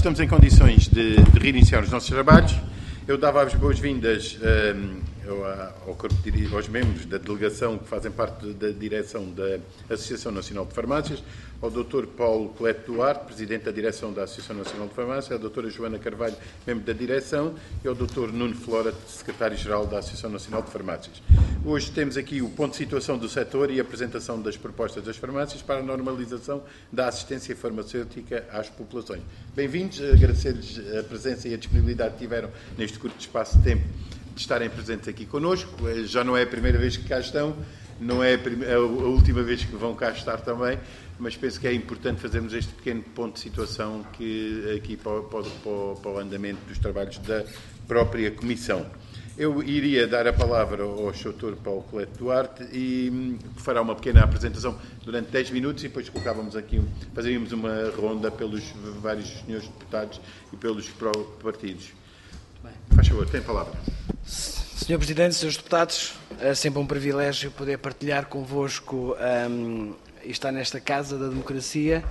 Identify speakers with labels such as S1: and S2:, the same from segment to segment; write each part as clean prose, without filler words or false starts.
S1: estamos em condições de reiniciar os nossos trabalhos. Eu dava as boas-vindas aos membros da delegação que fazem parte da direção da Associação Nacional de Farmácias, ao Dr. Paulo Colete Duarte, Presidente da Direção da Associação Nacional de Farmácia, à Dra. Joana Carvalho, membro da direção, e ao Dr. Nuno Flora, Secretário-Geral da Associação Nacional de Farmácias. Hoje temos aqui o ponto de situação do setor e a apresentação das propostas das farmácias para a normalização da assistência farmacêutica às populações. Bem-vindos, agradecer-lhes a presença e a disponibilidade que tiveram neste curto espaço de tempo de estarem presentes aqui connosco. Já não é a primeira vez que cá estão, não é a última vez que vão cá estar também, mas penso que é importante fazermos este pequeno ponto de situação aqui para o andamento dos trabalhos da própria Comissão. Eu iria dar a palavra ao Dr. Paulo Colete Duarte e fará uma pequena apresentação durante 10 minutos e depois fazeríamos uma ronda pelos vários senhores deputados e pelos partidos. Bem. Faz favor, tem a palavra.
S2: Sr. Presidente, Srs. Deputados, é sempre um privilégio poder partilhar convosco e estar nesta Casa da Democracia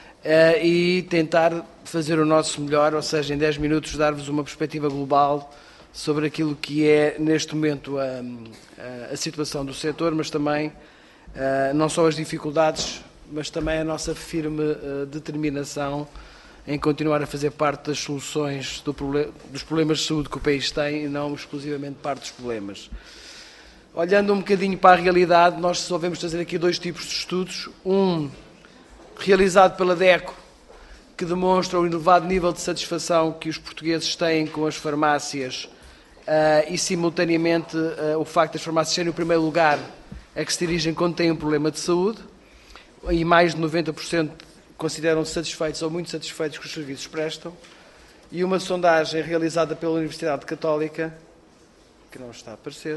S2: e tentar fazer o nosso melhor, ou seja, em 10 minutos dar-vos uma perspectiva global sobre aquilo que é, neste momento, a situação do setor, mas também não só as dificuldades, mas também a nossa firme determinação em continuar a fazer parte das soluções dos problemas de saúde que o país tem e não exclusivamente parte dos problemas. Olhando um bocadinho para a realidade, nós resolvemos trazer aqui dois tipos de estudos. Um realizado pela DECO, que demonstra o elevado nível de satisfação que os portugueses têm com as farmácias e, simultaneamente, o facto das farmácias serem o primeiro lugar a que se dirigem quando têm um problema de saúde, e mais de 90% consideram-se satisfeitos ou muito satisfeitos com os serviços que prestam, e uma sondagem realizada pela Universidade Católica, que não está a aparecer,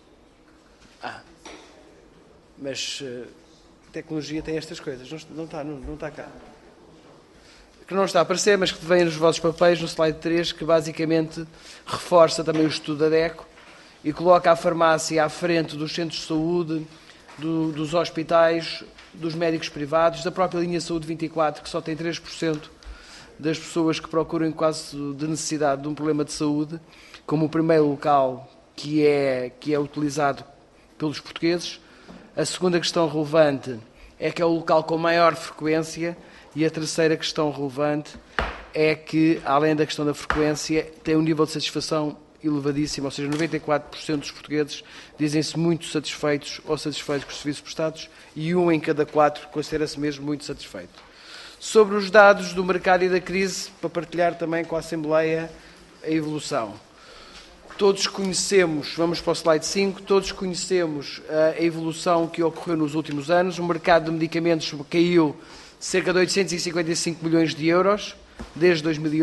S2: mas a tecnologia tem estas coisas, não está cá, que não está a aparecer, mas que vem nos vossos papéis, no slide 3, que basicamente reforça também o estudo da DECO e coloca a farmácia à frente dos centros de saúde, dos hospitais, dos médicos privados, da própria linha Saúde 24, que só tem 3% das pessoas que procuram em caso de necessidade de um problema de saúde, como o primeiro local que é utilizado pelos portugueses. A segunda questão relevante é que é o local com maior frequência, e a terceira questão relevante é que, além da questão da frequência, tem um nível de satisfação elevadíssimo, ou seja, 94% dos portugueses dizem-se muito satisfeitos ou satisfeitos com os serviços prestados e 1 em cada 4 considera-se mesmo muito satisfeito. Sobre os dados do mercado e da crise, para partilhar também com a Assembleia a evolução. Todos conhecemos, vamos para o slide 5, todos conhecemos a evolução que ocorreu nos últimos anos. O mercado de medicamentos caiu cerca de 855 milhões de euros desde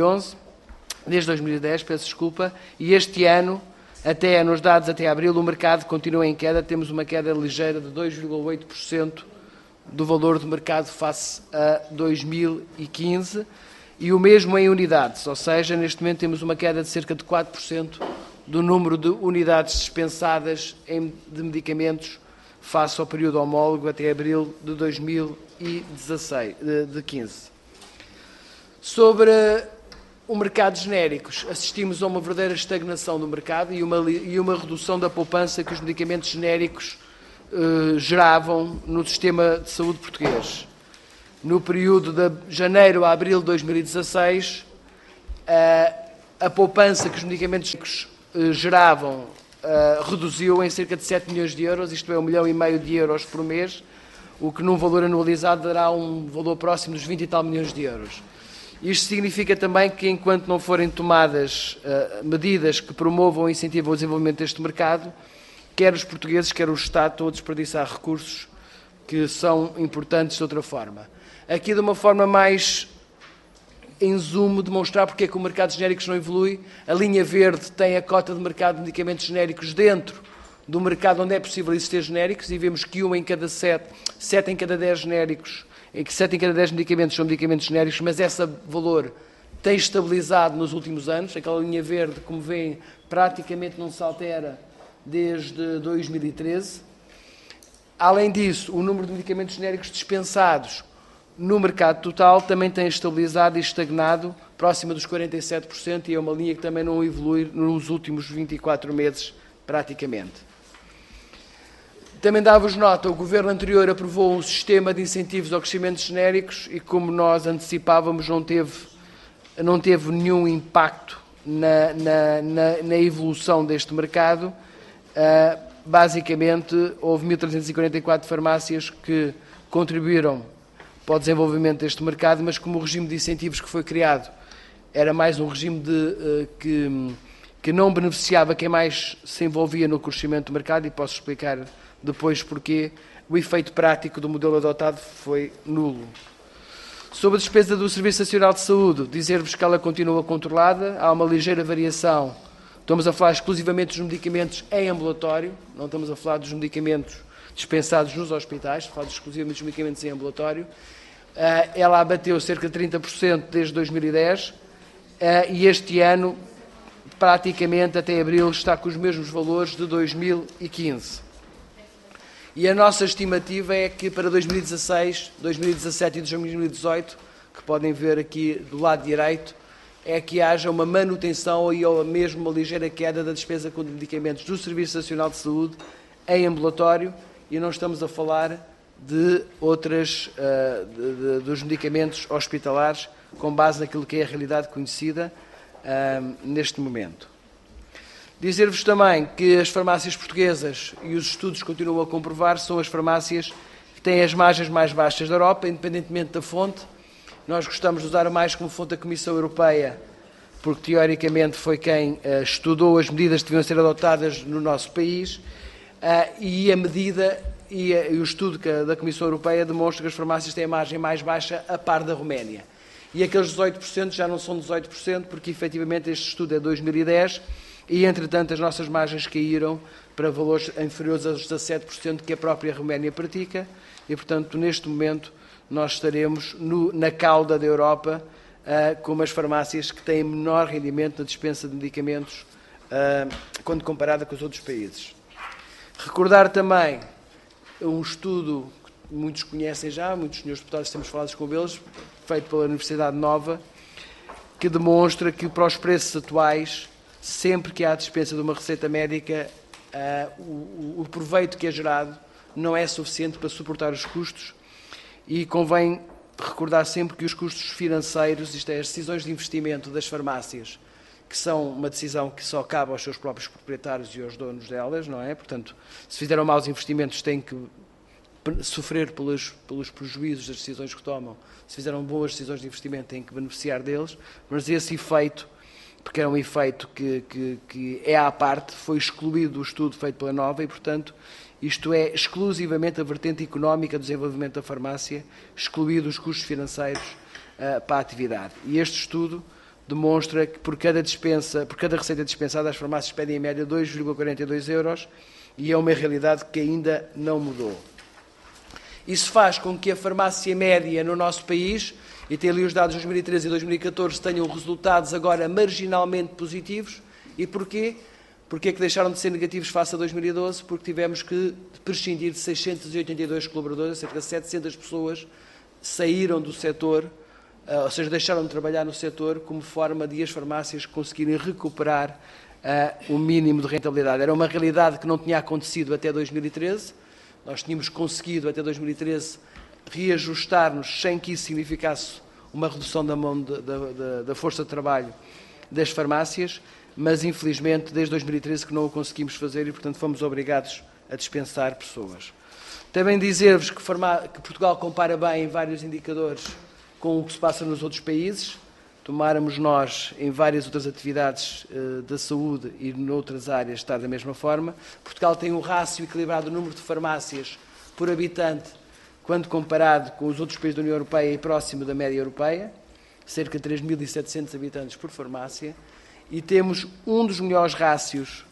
S2: 2010, peço desculpa, e este ano, nos dados até abril, o mercado continua em queda, temos uma queda ligeira de 2,8% do valor do mercado face a 2015, e o mesmo em unidades, ou seja, neste momento temos uma queda de cerca de 4% do número de unidades dispensadas de medicamentos face ao período homólogo até abril de 2015. Sobre o mercado de genéricos, assistimos a uma verdadeira estagnação do mercado e uma redução da poupança que os medicamentos genéricos geravam no sistema de saúde português. No período de janeiro a abril de 2016, a poupança que os medicamentos genéricos geravam reduziu em cerca de 7 milhões de euros, isto é, 1,5 milhão de euros por mês, o que num valor anualizado dará um valor próximo dos 20 e tal milhões de euros. Isto significa também que, enquanto não forem tomadas medidas que promovam e incentivam o desenvolvimento deste mercado, quer os portugueses, quer o Estado, estão a desperdiçar recursos que são importantes de outra forma. Aqui, de uma forma mais em zoom, demonstrar porque é que o mercado de genéricos não evolui. A linha verde tem a cota de mercado de medicamentos genéricos dentro do mercado onde é possível existir genéricos, e vemos que 1 em cada 7 em cada 10 genéricos, em que 7 em cada 10 medicamentos são medicamentos genéricos, mas esse valor tem estabilizado nos últimos anos. Aquela linha verde, como veem, praticamente não se altera desde 2013. Além disso, o número de medicamentos genéricos dispensados no mercado total também tem estabilizado e estagnado próxima dos 47% e é uma linha que também não evolui nos últimos 24 meses praticamente. Também dá-vos nota, o Governo anterior aprovou um sistema de incentivos ao crescimento genéricos e, como nós antecipávamos, não teve nenhum impacto na evolução deste mercado. Basicamente, houve 1.344 farmácias que contribuíram para o desenvolvimento deste mercado, mas como o regime de incentivos que foi criado era mais um regime que não beneficiava quem mais se envolvia no crescimento do mercado, e posso explicar depois porquê, o efeito prático do modelo adotado foi nulo. Sobre a despesa do Serviço Nacional de Saúde, dizer-vos que ela continua controlada, há uma ligeira variação. Estamos a falar exclusivamente dos medicamentos em ambulatório, não estamos a falar dos medicamentos dispensados nos hospitais, estamos a falar exclusivamente dos medicamentos em ambulatório. Ela abateu cerca de 30% desde 2010 e este ano, praticamente até abril, está com os mesmos valores de 2015. E a nossa estimativa é que para 2016, 2017 e 2018, que podem ver aqui do lado direito, é que haja uma manutenção ou mesmo uma ligeira queda da despesa com medicamentos do Serviço Nacional de Saúde em ambulatório, e não estamos a falar de dos medicamentos hospitalares, com base naquilo que é a realidade conhecida neste momento. Dizer-vos também que as farmácias portuguesas, e os estudos continuam a comprovar, são as farmácias que têm as margens mais baixas da Europa, independentemente da fonte. Nós gostamos de usar mais como fonte a Comissão Europeia, porque teoricamente foi quem estudou as medidas que deviam ser adotadas no nosso país, e a medida e o estudo da Comissão Europeia demonstra que as farmácias têm a margem mais baixa a par da Roménia. E aqueles 18% já não são 18%, porque efetivamente este estudo é de 2010, e, entretanto, as nossas margens caíram para valores inferiores aos 17% que a própria Roménia pratica e, portanto, neste momento, nós estaremos na cauda da Europa como as farmácias que têm menor rendimento na dispensa de medicamentos quando comparada com os outros países. Recordar também um estudo que muitos conhecem já, muitos senhores deputados temos falado com eles, feito pela Universidade Nova, que demonstra que para os preços atuais, sempre que há a dispensa de uma receita médica, o proveito que é gerado não é suficiente para suportar os custos, e convém recordar sempre que os custos financeiros, isto é, as decisões de investimento das farmácias, que são uma decisão que só cabe aos seus próprios proprietários e aos donos delas, não é? Portanto, se fizeram maus investimentos, têm que sofrer pelos prejuízos das decisões que tomam. Se fizeram boas decisões de investimento, têm que beneficiar deles, mas esse efeito, porque é um efeito que é à parte, foi excluído do estudo feito pela Nova e, portanto, isto é exclusivamente a vertente económica do desenvolvimento da farmácia, excluído os custos financeiros para a atividade. E este estudo demonstra que por cada receita dispensada, as farmácias pedem em média 2,42 euros, e é uma realidade que ainda não mudou. Isso faz com que a farmácia média no nosso país, e tem ali os dados de 2013 e 2014, tenham resultados agora marginalmente positivos. E porquê? Porquê é que deixaram de ser negativos face a 2012? Porque tivemos que prescindir de 682 colaboradores, cerca de 700 pessoas saíram do setor, ou seja, deixaram de trabalhar no setor como forma de as farmácias conseguirem recuperar o mínimo de rentabilidade. Era uma realidade que não tinha acontecido até 2013. Nós tínhamos conseguido até 2013 reajustar-nos sem que isso significasse uma redução da força de trabalho das farmácias, mas infelizmente desde 2013 que não o conseguimos fazer e, portanto, fomos obrigados a dispensar pessoas. Também dizer-vos que Portugal compara bem em vários indicadores com o que se passa nos outros países. Tomáramos nós, em várias outras atividades da saúde e noutras áreas, estar da mesma forma. Portugal tem um rácio equilibrado do número de farmácias por habitante, quando comparado com os outros países da União Europeia e próximo da média europeia, cerca de 3.700 habitantes por farmácia, e temos um dos melhores rácios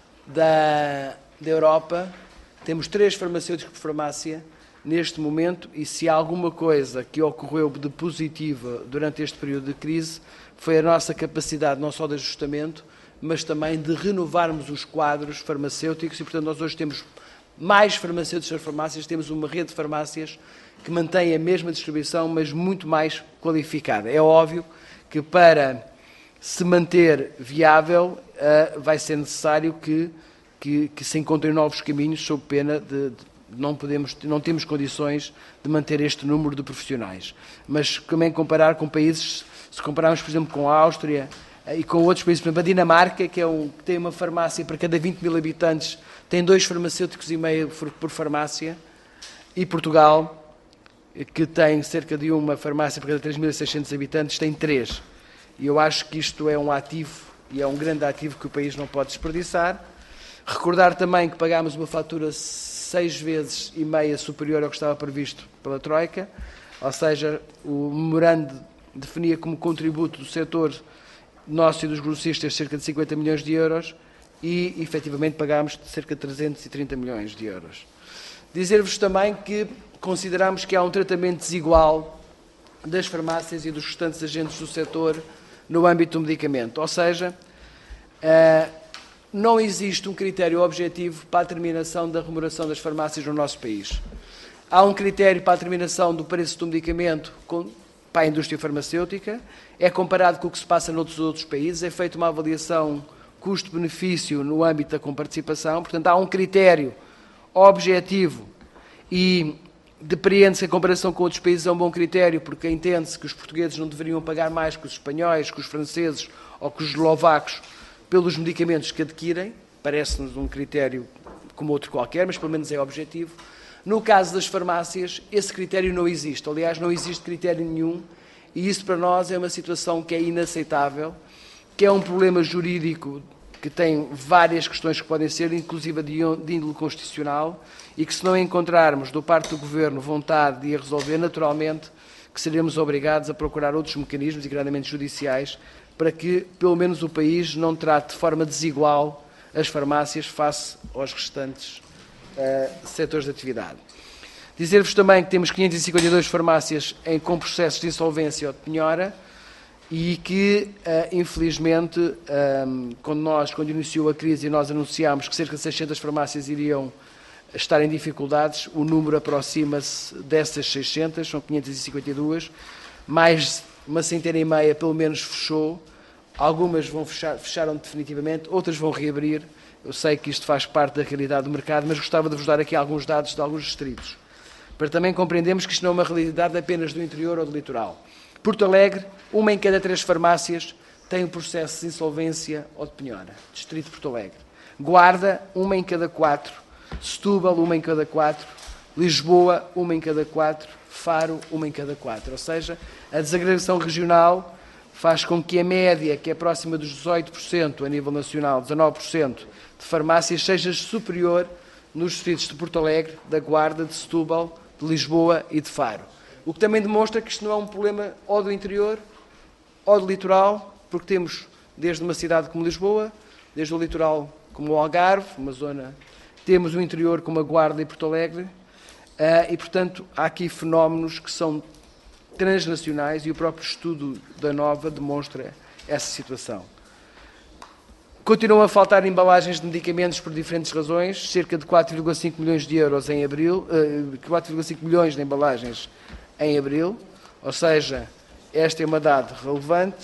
S2: da Europa. Temos 3 farmacêuticos por farmácia neste momento, e se há alguma coisa que ocorreu de positiva durante este período de crise, foi a nossa capacidade não só de ajustamento, mas também de renovarmos os quadros farmacêuticos, e portanto nós hoje temos mais farmacêuticos nas farmácias, temos uma rede de farmácias que mantém a mesma distribuição, mas muito mais qualificada. É óbvio que para se manter viável vai ser necessário que se encontrem novos caminhos, sob pena de não temos condições de manter este número de profissionais. Mas também comparar com países, se compararmos, por exemplo, com a Áustria e com outros países, por exemplo, a Dinamarca, que tem uma farmácia para cada 20 mil habitantes, tem 2 farmacêuticos e meio por farmácia, e Portugal, que tem cerca de uma farmácia para cada 3.600 habitantes, tem 3. E eu acho que isto é um ativo, e é um grande ativo que o país não pode desperdiçar. Recordar também que pagámos uma fatura 6 vezes e meia superior ao que estava previsto pela Troika, ou seja, o memorando definia como contributo do setor nosso e dos grossistas cerca de 50 milhões de euros e, efetivamente, pagámos cerca de 330 milhões de euros. Dizer-vos também que consideramos que há um tratamento desigual das farmácias e dos restantes agentes do setor no âmbito do medicamento, ou seja, não existe um critério objetivo para a determinação da remuneração das farmácias no nosso país. Há um critério para a determinação do preço do medicamento para a indústria farmacêutica, é comparado com o que se passa noutros outros países, é feita uma avaliação custo-benefício no âmbito da comparticipação, portanto há um critério objetivo e depreende-se a comparação com outros países é um bom critério, porque entende-se que os portugueses não deveriam pagar mais que os espanhóis, que os franceses ou que os eslovacos pelos medicamentos que adquirem, parece-nos um critério como outro qualquer, mas pelo menos é objetivo. No caso das farmácias, esse critério não existe. Aliás, não existe critério nenhum e isso para nós é uma situação que é inaceitável, que é um problema jurídico que tem várias questões que podem ser, inclusive de índole constitucional, e que se não encontrarmos, do parte do Governo, vontade de a resolver, naturalmente, que seremos obrigados a procurar outros mecanismos, e judiciais, para que, pelo menos, o país não trate de forma desigual as farmácias face aos restantes setores de atividade. Dizer-vos também que temos 552 farmácias com processos de insolvência ou de penhora e que, infelizmente, quando iniciou a crise e nós anunciámos que cerca de 600 farmácias iriam estar em dificuldades, o número aproxima-se dessas 600, são 552, mais uma centena e meia pelo menos fechou, algumas fecharam definitivamente, outras vão reabrir. Eu sei que isto faz parte da realidade do mercado, mas gostava de vos dar aqui alguns dados de alguns distritos, para também compreendermos que isto não é uma realidade apenas do interior ou do litoral. Porto Alegre, 1 em cada 3 farmácias tem um processo de insolvência ou de penhora. Distrito de Porto Alegre. Guarda, 1 em cada 4. Setúbal, 1 em cada 4. Lisboa, 1 em cada 4. Faro, 1 em cada 4. Ou seja, a desagregação regional faz com que a média, que é próxima dos 18% a nível nacional, 19% de farmácias, seja superior nos distritos de Porto Alegre, da Guarda, de Setúbal, de Lisboa e de Faro. O que também demonstra que isto não é um problema ou do interior ou do litoral, porque temos desde uma cidade como Lisboa, desde o litoral como o Algarve, uma zona, temos o interior como a Guarda e Porto Alegre, e, portanto, há aqui fenómenos que são transnacionais e o próprio estudo da Nova demonstra essa situação. Continuam a faltar embalagens de medicamentos por diferentes razões, cerca de 4,5 milhões de euros em abril, 4,5 milhões de embalagens em abril, ou seja, esta é uma dada relevante.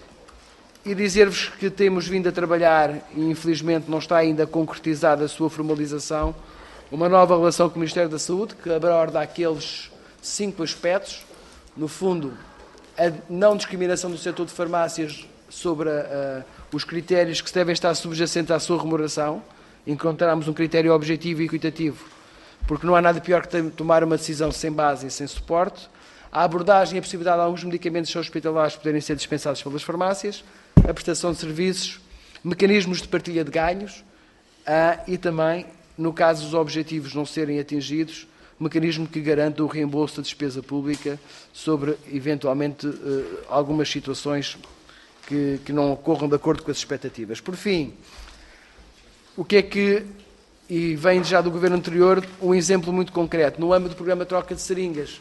S2: E dizer-vos que temos vindo a trabalhar, e infelizmente não está ainda concretizada a sua formalização, uma nova relação com o Ministério da Saúde, que aborda aqueles 5 aspectos, no fundo, a não discriminação do setor de farmácias sobre os critérios que devem estar subjacentes à sua remuneração, encontrarmos um critério objetivo e equitativo, porque não há nada pior que tomar uma decisão sem base e sem suporte, a abordagem e a possibilidade de alguns medicamentos hospitalares poderem ser dispensados pelas farmácias, a prestação de serviços, mecanismos de partilha de ganhos e também, no caso dos objetivos não serem atingidos, mecanismo que garanta o reembolso da despesa pública sobre, eventualmente, algumas situações que não ocorram de acordo com as expectativas. Por fim, o que é que, e vem já do governo anterior, um exemplo muito concreto, no âmbito do programa Troca de Seringas,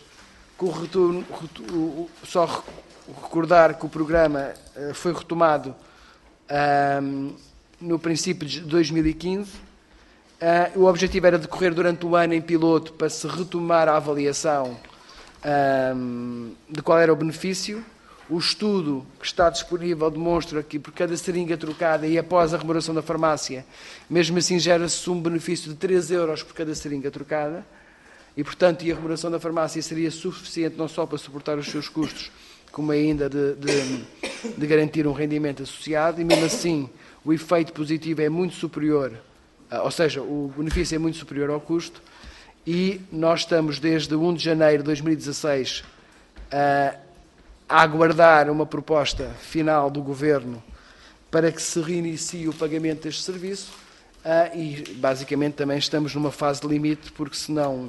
S2: só recordar que o programa foi retomado no princípio de 2015, O objetivo era decorrer durante o ano em piloto para se retomar a avaliação de qual era o benefício. O estudo que está disponível demonstra que por cada seringa trocada e após a remuneração da farmácia, mesmo assim gera-se um benefício de 3 euros por cada seringa trocada e, portanto, a remuneração da farmácia seria suficiente não só para suportar os seus custos, como ainda de garantir um rendimento associado e, mesmo assim, o efeito positivo é muito superior, ou seja, o benefício é muito superior ao custo e nós estamos desde 1 de janeiro de 2016 a aguardar uma proposta final do Governo para que se reinicie o pagamento deste serviço e, basicamente, também estamos numa fase de limite, porque se não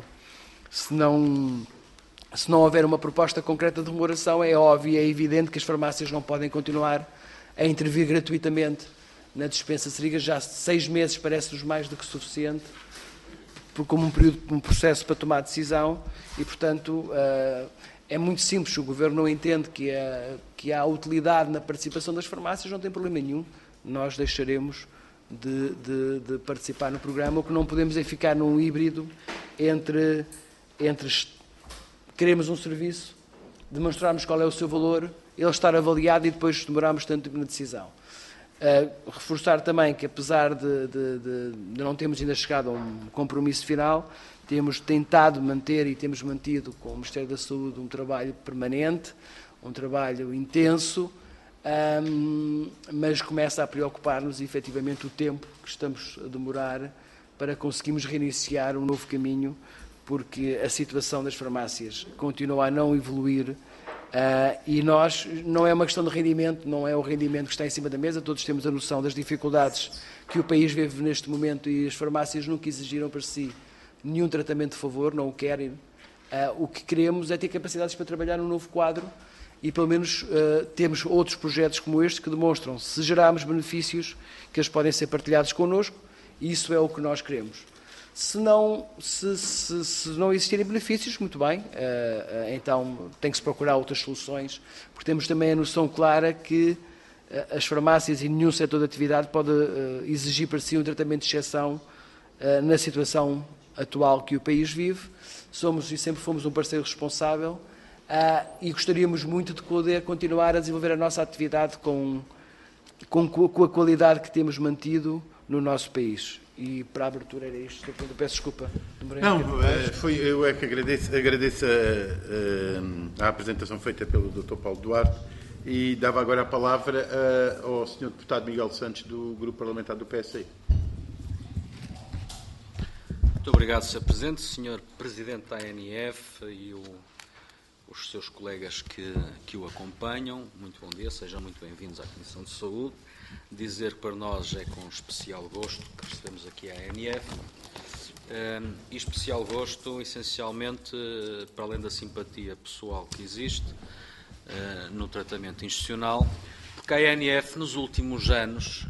S2: houver uma proposta concreta de remuneração, é óbvio e é evidente que as farmácias não podem continuar a intervir gratuitamente na dispensa de seringas. Já 6 meses parece-nos mais do que suficiente, como um processo para tomar decisão e, portanto, é muito simples. O Governo não entende que há utilidade na participação das farmácias, não tem problema nenhum. Nós deixaremos de participar no programa. O que não podemos é ficar num híbrido entre queremos um serviço, demonstrarmos qual é o seu valor, ele estar avaliado e depois demorarmos tanto tempo na decisão. Reforçar também que, apesar de não termos ainda chegado a um compromisso final, temos tentado manter e temos mantido com o Ministério da Saúde um trabalho permanente, um trabalho intenso, mas começa a preocupar-nos efetivamente o tempo que estamos a demorar para conseguirmos reiniciar um novo caminho, porque a situação das farmácias continua a não evoluir e nós, não é uma questão de rendimento, não é o rendimento que está em cima da mesa, todos temos a noção das dificuldades que o país vive neste momento e as farmácias nunca exigiram para si nenhum tratamento de favor, não o querem. O que queremos é ter capacidades para trabalhar num novo quadro e, pelo menos, temos outros projetos como este que demonstram, se gerarmos benefícios, que eles podem ser partilhados connosco, e isso é o que nós queremos. Se não existirem benefícios, muito bem, então tem que se procurar outras soluções, porque temos também a noção clara que as farmácias e nenhum setor de atividade pode exigir para si um tratamento de exceção na situação atual que o país vive. Somos e sempre fomos um parceiro responsável e gostaríamos muito de poder continuar a desenvolver a nossa atividade com a qualidade que temos mantido no nosso país. E para a abertura era isto. Eu peço desculpa.
S1: Não, eu é que agradeço a apresentação feita pelo Dr. Paulo Duarte e dava agora a palavra ao Sr. Deputado Miguel Santos, do Grupo Parlamentar do PSI.
S3: Muito obrigado, Sr. Presidente, Sr. Presidente da ANF e os seus colegas que o acompanham. Muito bom dia, sejam muito bem-vindos à Comissão de Saúde. Dizer que para nós é com especial gosto que recebemos aqui a ANF e especial gosto, essencialmente, para além da simpatia pessoal que existe no tratamento institucional, porque a ANF nos últimos anos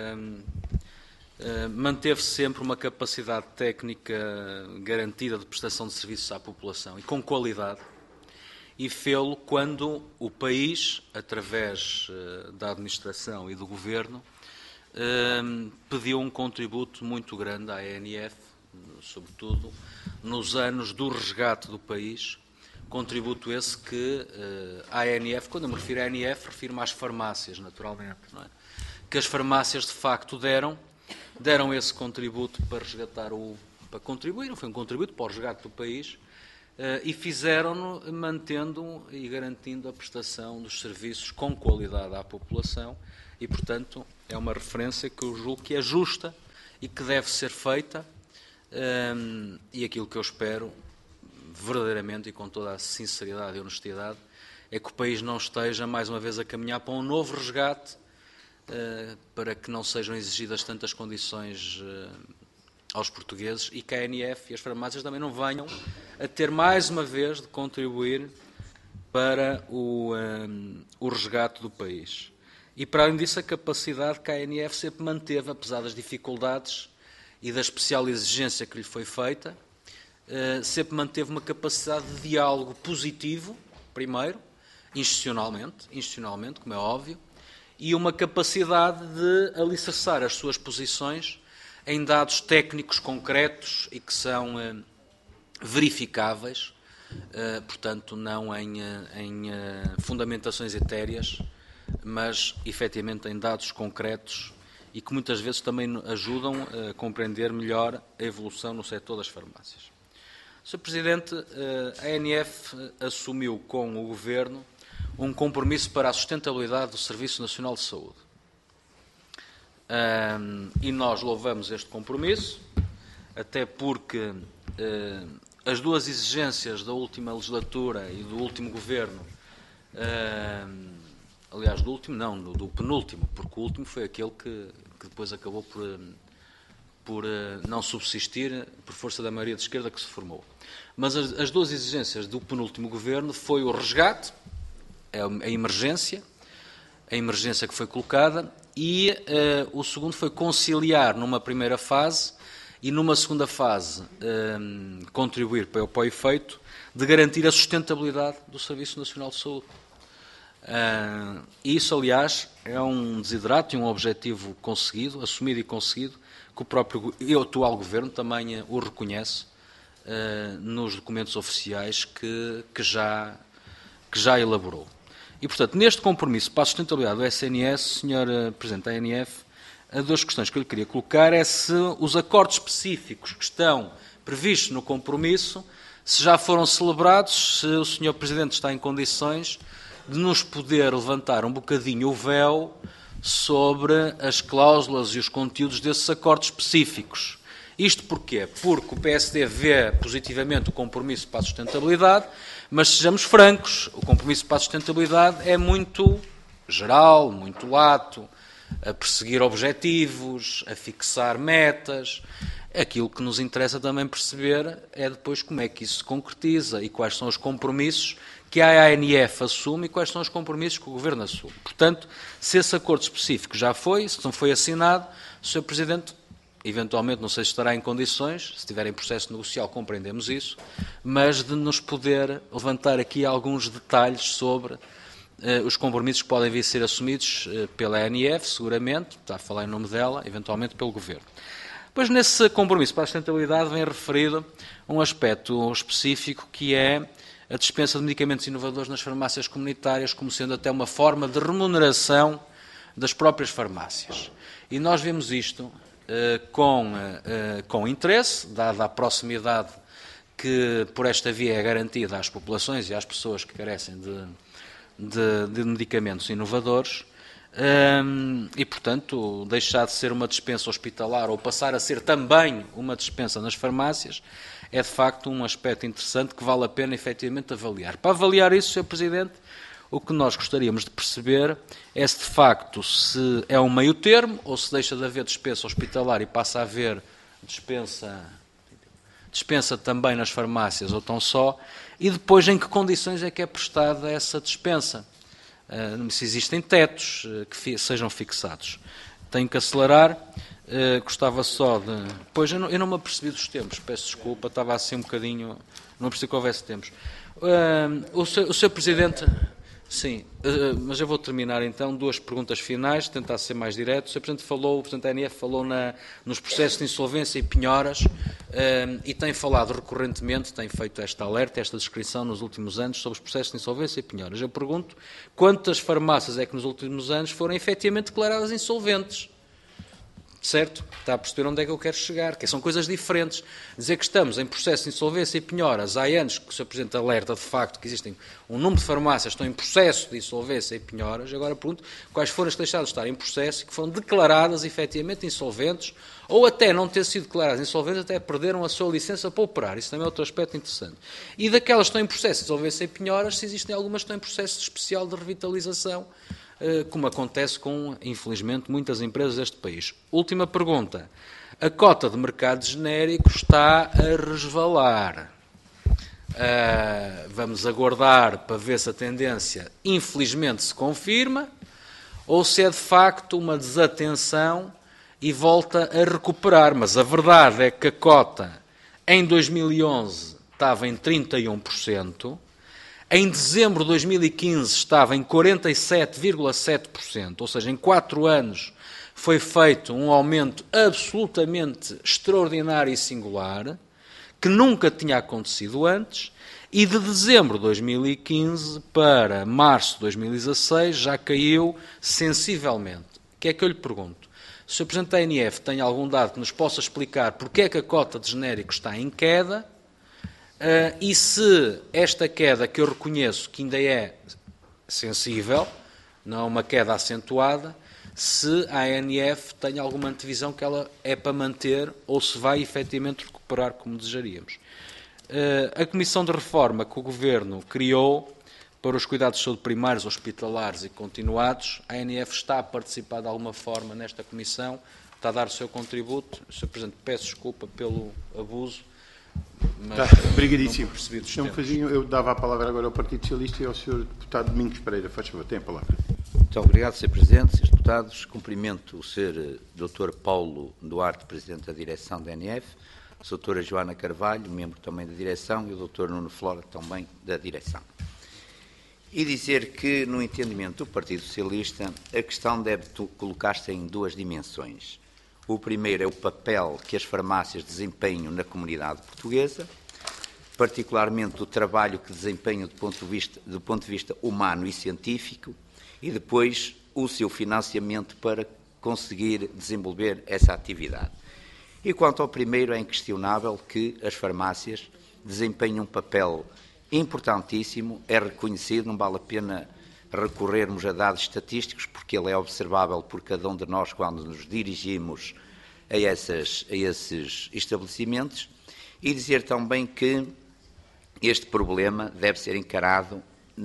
S3: manteve sempre uma capacidade técnica garantida de prestação de serviços à população e com qualidade, e fê-lo quando o país, através da administração e do governo, pediu um contributo muito grande à ANF, sobretudo nos anos do resgate do país, contributo esse que a ANF, quando eu me refiro à ANF, refiro-me às farmácias, naturalmente, não é? Que as farmácias de facto deram esse contributo para resgatar para contribuir, não foi um contributo para o resgate do país, e fizeram-no mantendo e garantindo a prestação dos serviços com qualidade à população e, portanto, é uma referência que eu julgo que é justa e que deve ser feita, e aquilo que eu espero verdadeiramente e com toda a sinceridade e honestidade é que o país não esteja mais uma vez a caminhar para um novo resgate, para que não sejam exigidas tantas condições aos portugueses e que a ANF e as farmácias também não venham a ter mais uma vez de contribuir para o resgate do país. E para além disso, a capacidade que a ANF sempre manteve, apesar das dificuldades e da especial exigência que lhe foi feita, sempre manteve uma capacidade de diálogo positivo, primeiro, institucionalmente, como é óbvio, e uma capacidade de alicerçar as suas posições em dados técnicos concretos e que são verificáveis, portanto, não em fundamentações etéreas, mas, efetivamente, em dados concretos e que muitas vezes também ajudam a compreender melhor a evolução no setor das farmácias. Sr. Presidente, a ANF assumiu com o Governo um compromisso para a sustentabilidade do Serviço Nacional de Saúde. E nós louvamos este compromisso, até porque as duas exigências da última legislatura e do último Governo, aliás, do último não, do penúltimo, porque o último foi aquele que depois acabou por não subsistir por força da maioria de esquerda que se formou. Mas as duas exigências do penúltimo Governo foi o resgate, a emergência que foi colocada, e o segundo foi conciliar numa primeira fase e numa segunda fase contribuir para o efeito de garantir a sustentabilidade do Serviço Nacional de Saúde. Isso, aliás, é um desiderato e um objetivo conseguido, assumido e conseguido, que o próprio e o atual Governo também o reconhece nos documentos oficiais que já elaborou. E, portanto, neste compromisso para a sustentabilidade do SNS, Sr. Presidente da ANF, há duas questões que eu lhe queria colocar é se os acordos específicos que estão previstos no compromisso, se já foram celebrados, se o Sr. Presidente está em condições de nos poder levantar um bocadinho o véu sobre as cláusulas e os conteúdos desses acordos específicos. Isto porquê? Porque o PSD vê positivamente o compromisso para a sustentabilidade, mas sejamos francos, o compromisso para a sustentabilidade é muito geral, muito lato, a perseguir objetivos, a fixar metas. Aquilo que nos interessa também perceber é depois como é que isso se concretiza e quais são os compromissos que a ANF assume e quais são os compromissos que o Governo assume. Portanto, se esse acordo específico já foi, se não foi assinado, o Sr. Presidente, eventualmente, não sei se estará em condições, se estiver em processo negocial compreendemos isso, mas de nos poder levantar aqui alguns detalhes sobre os compromissos que podem vir a ser assumidos pela ANF, seguramente, está a falar em nome dela, eventualmente pelo Governo. Pois nesse compromisso para a sustentabilidade vem referido um aspecto específico que é a dispensa de medicamentos inovadores nas farmácias comunitárias, como sendo até uma forma de remuneração das próprias farmácias. E nós vemos isto com interesse, dada a proximidade que por esta via é garantida às populações e às pessoas que carecem de medicamentos inovadores, e, portanto, deixar de ser uma dispensa hospitalar ou passar a ser também uma dispensa nas farmácias é, de facto, um aspecto interessante que vale a pena, efetivamente, avaliar. Para avaliar isso, Sr. Presidente, o que nós gostaríamos de perceber é se, de facto, se é um meio termo ou se deixa de haver dispensa hospitalar e passa a haver dispensa também nas farmácias ou tão só, e depois em que condições é que é prestada essa dispensa. Se existem tetos que sejam fixados. Tenho que acelerar, gostava só de... Pois eu não me apercebi dos tempos, peço desculpa, estava assim um bocadinho... Não percebi que houvesse tempos. O Sr. Presidente... Sim, mas eu vou terminar então, duas perguntas finais, tentar ser mais direto. O Sr. Presidente falou, o Presidente da ANF falou nos processos de insolvência e penhoras e tem falado recorrentemente, tem feito esta alerta, esta descrição nos últimos anos sobre os processos de insolvência e penhoras. Eu pergunto, quantas farmácias é que nos últimos anos foram efetivamente declaradas insolventes? Certo? Está a perceber onde é que eu quero chegar, que são coisas diferentes. Dizer que estamos em processo de insolvência e penhoras, há anos que o Sr. Presidente alerta de facto que existem um número de farmácias que estão em processo de insolvência e penhoras, agora pergunto quais foram as que deixaram de estar em processo e que foram declaradas efetivamente insolventes, ou até não ter sido declaradas insolventes, até perderam a sua licença para operar. Isso também é outro aspecto interessante. E daquelas que estão em processo de insolvência e penhoras, se existem algumas que estão em processo especial de revitalização, como acontece com, infelizmente, muitas empresas deste país. Última pergunta. A cota de mercado genérico está a resvalar. Vamos aguardar para ver se a tendência, infelizmente, se confirma ou se é, de facto, uma desatenção e volta a recuperar. Mas a verdade é que a cota, em 2011, estava em 31%. Em dezembro de 2015 estava em 47,7%, ou seja, em 4 anos foi feito um aumento absolutamente extraordinário e singular, que nunca tinha acontecido antes, e de dezembro de 2015 para março de 2016 já caiu sensivelmente. O que é que eu lhe pergunto? Se o Sr. Presidente da ANF tem algum dado que nos possa explicar porque é que a cota de genéricos está em queda, e se esta queda, que eu reconheço que ainda é sensível, não é uma queda acentuada, se a ANF tem alguma antevisão que ela é para manter ou se vai efetivamente recuperar como desejaríamos. A Comissão de Reforma que o Governo criou para os cuidados de saúde primários, hospitalares e continuados, a ANF está a participar de alguma forma nesta Comissão, está a dar o seu contributo. Sr. Presidente, peço desculpa pelo abuso, mas
S1: obrigadíssimo.
S3: não percebi dos
S1: Não
S3: tempos.
S1: eu dava a palavra agora ao Partido Socialista e ao Sr. Deputado Domingos Pereira. Faz favor, tem a palavra.
S4: Muito obrigado, Sr. Presidente, Srs. Deputados. Cumprimento o Sr. Dr. Paulo Duarte, Presidente da Direção da ANF, a Dra. Joana Carvalho, membro também da Direção, e o Dr. Nuno Flora, também da Direção. E dizer que, no entendimento do Partido Socialista, a questão deve colocar-se em 2 dimensões. O primeiro é o papel que as farmácias desempenham na comunidade portuguesa, particularmente o trabalho que desempenham do ponto de vista humano e científico, e depois o seu financiamento para conseguir desenvolver essa atividade. E quanto ao primeiro, é inquestionável que as farmácias desempenham um papel importantíssimo, é reconhecido, não vale a pena recorrermos a dados estatísticos, porque ele é observável por cada um de nós quando nos dirigimos a esses estabelecimentos, e dizer também que este problema deve ser encarado,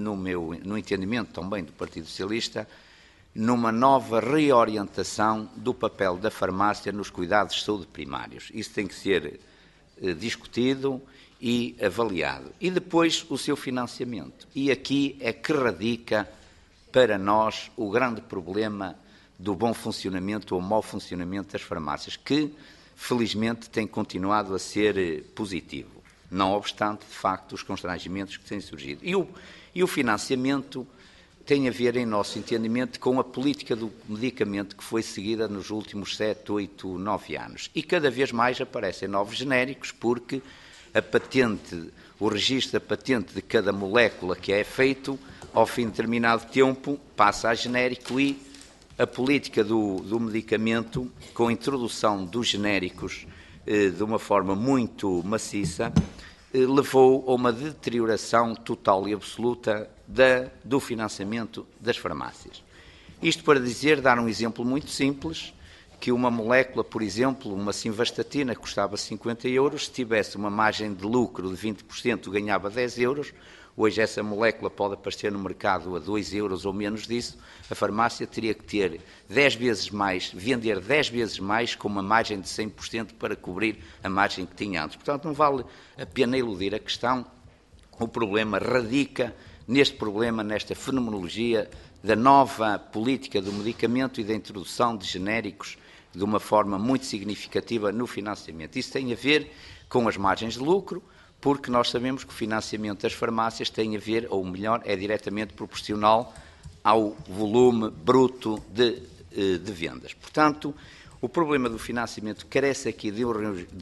S4: no entendimento também do Partido Socialista, numa nova reorientação do papel da farmácia nos cuidados de saúde primários. Isso tem que ser discutido e avaliado. E depois o seu financiamento. E aqui é que radica para nós o grande problema do bom funcionamento ou mau funcionamento das farmácias, que felizmente tem continuado a ser positivo, não obstante, de facto, os constrangimentos que têm surgido. E o financiamento tem a ver, em nosso entendimento, com a política do medicamento que foi seguida nos últimos 7, 8, 9 anos. E cada vez mais aparecem novos genéricos, porque a patente, o registro da patente de cada molécula que é feito, ao fim de determinado tempo, passa a genérico, e a política do medicamento, com a introdução dos genéricos de uma forma muito maciça, levou a uma deterioração total e absoluta do financiamento das farmácias. Isto para dar um exemplo muito simples, que uma molécula, por exemplo, uma simvastatina, que custava 50 euros, se tivesse uma margem de lucro de 20%, ganhava 10 euros. Hoje essa molécula pode aparecer no mercado a 2 euros ou menos disso. A farmácia teria que ter 10 vezes mais, vender 10 vezes mais com uma margem de 100% para cobrir a margem que tinha antes. Portanto, não vale a pena eludir a questão. O problema radica neste problema, nesta fenomenologia da nova política do medicamento e da introdução de genéricos de uma forma muito significativa no financiamento. Isso tem a ver com as margens de lucro, porque nós sabemos que o financiamento das farmácias tem a ver, ou melhor, é diretamente proporcional ao volume bruto de vendas. Portanto, o problema do financiamento carece aqui de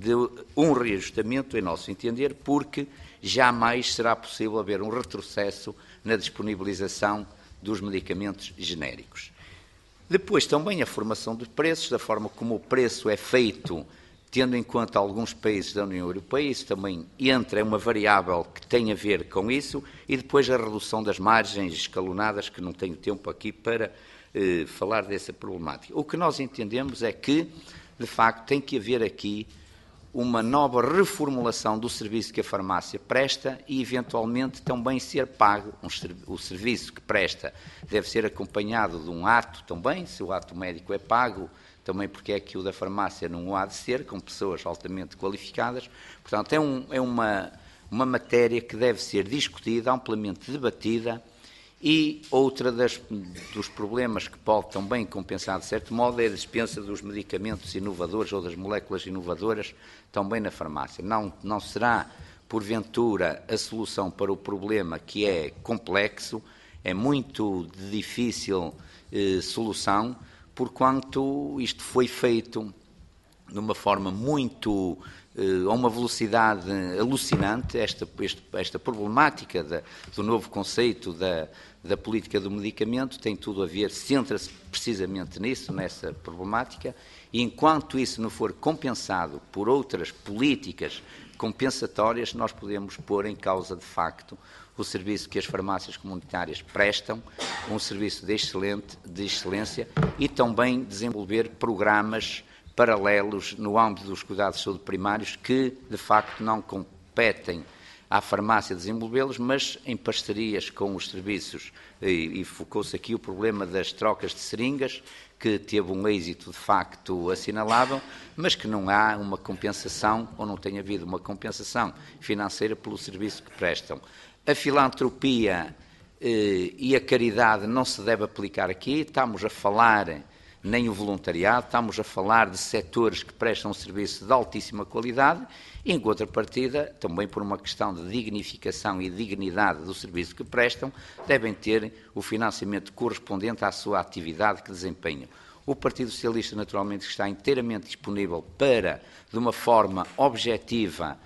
S4: um reajustamento, em nosso entender, porque jamais será possível haver um retrocesso na disponibilização dos medicamentos genéricos. Depois também a formação de preços, da forma como o preço é feito, tendo em conta alguns países da União Europeia, isso também entra, é uma variável que tem a ver com isso, e depois a redução das margens escalonadas, que não tenho tempo aqui para falar dessa problemática. O que nós entendemos é que, de facto, tem que haver aqui uma nova reformulação do serviço que a farmácia presta e, eventualmente, também ser pago. O serviço que presta deve ser acompanhado de um ato também, se o ato médico é pago, também porque é que o da farmácia não o há de ser, com pessoas altamente qualificadas. Portanto, é uma matéria que deve ser discutida, amplamente debatida, e outra dos problemas que pode também compensar, de certo modo, é a dispensa dos medicamentos inovadores ou das moléculas inovadoras também na farmácia. Não será porventura, a solução para o problema que é complexo, é muito de difícil solução, porquanto isto foi feito de uma forma muito, a uma velocidade alucinante, esta problemática do novo conceito da política do medicamento tem tudo a ver, centra-se precisamente nisso, nessa problemática, e enquanto isso não for compensado por outras políticas compensatórias, nós podemos pôr em causa, de facto, o serviço que as farmácias comunitárias prestam, um serviço de excelência, e também desenvolver programas paralelos no âmbito dos cuidados de saúde primários que, de facto, não competem à farmácia desenvolvê-los, mas em parcerias com os serviços, e focou-se aqui o problema das trocas de seringas, que teve um êxito, de facto, assinalável, mas que não há uma compensação, ou não tem havido uma compensação financeira pelo serviço que prestam. A filantropia e a caridade não se deve aplicar aqui, estamos a falar nem o voluntariado, estamos a falar de setores que prestam um serviço de altíssima qualidade e, em contrapartida, também por uma questão de dignificação e dignidade do serviço que prestam, devem ter o financiamento correspondente à sua atividade que desempenham. O Partido Socialista, naturalmente, está inteiramente disponível para, de uma forma objetiva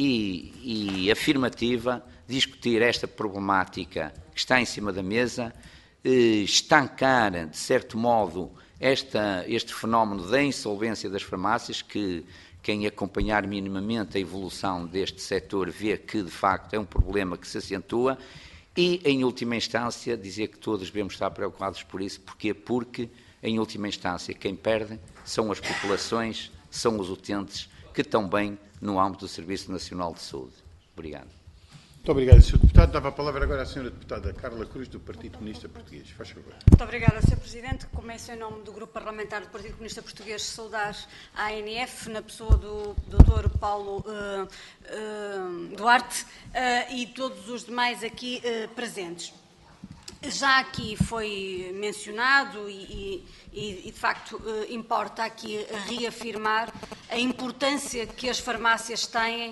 S4: e afirmativa, discutir esta problemática que está em cima da mesa, estancar, de certo modo, este fenómeno da insolvência das farmácias, que quem acompanhar minimamente a evolução deste setor vê que, de facto, é um problema que se acentua e, em última instância, dizer que todos devemos estar preocupados por isso. Porquê? Porque, em última instância, quem perde são as populações, são os utentes que estão bem no âmbito do Serviço Nacional de Saúde. Obrigado.
S1: Muito obrigado, Sr. Deputado. Dava a palavra agora à Sra. Deputada Carla Cruz, do Partido Comunista Português. Faz favor.
S5: Muito obrigada, Sr. Presidente. Começo, em nome do Grupo Parlamentar do Partido Comunista Português, saudar a ANF, na pessoa do Dr. Paulo Duarte e todos os demais aqui presentes. Já aqui foi mencionado e de facto, importa aqui reafirmar a importância que as farmácias têm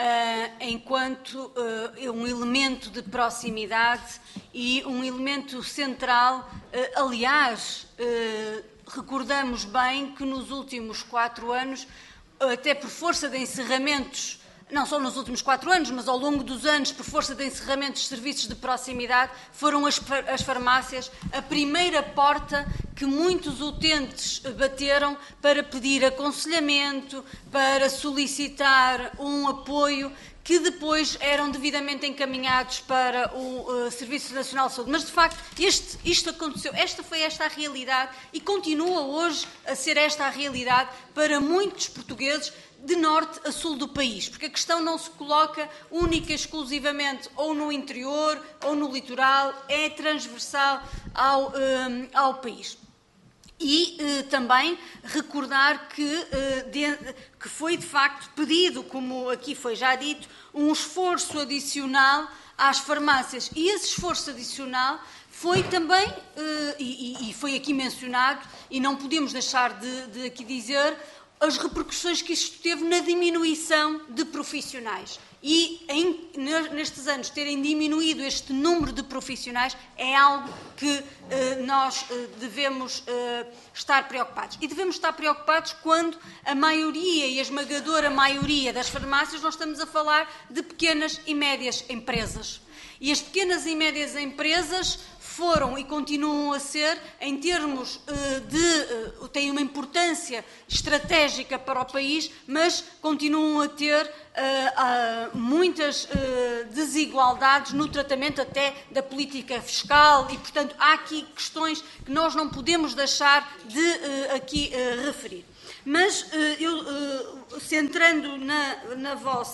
S5: enquanto um elemento de proximidade e um elemento central. Aliás, recordamos bem que nos últimos 4 anos, até por força de encerramentos, não só nos últimos 4 anos, mas ao longo dos anos, por força de encerramentos de serviços de proximidade, foram as farmácias a primeira porta que muitos utentes bateram para pedir aconselhamento, para solicitar um apoio, que depois eram devidamente encaminhados para o Serviço Nacional de Saúde. Mas, de facto, isto aconteceu, foi esta a realidade e continua hoje a ser esta a realidade para muitos portugueses de norte a sul do país, porque a questão não se coloca única e exclusivamente ou no interior ou no litoral, é transversal ao país. E também recordar que foi de facto pedido, como aqui foi já dito, um esforço adicional às farmácias. E esse esforço adicional foi também, e foi aqui mencionado, e não podemos deixar de aqui dizer, as repercussões que isto teve na diminuição de profissionais. E nestes anos terem diminuído este número de profissionais é algo que nós devemos estar preocupados. E devemos estar preocupados quando a maioria e a esmagadora maioria das farmácias, nós estamos a falar de pequenas e médias empresas. E as pequenas e médias empresas foram e continuam a ser, em termos têm uma importância estratégica para o país, mas continuam a ter muitas desigualdades no tratamento até da política fiscal e, portanto, há aqui questões que nós não podemos deixar de aqui referir. Mas centrando na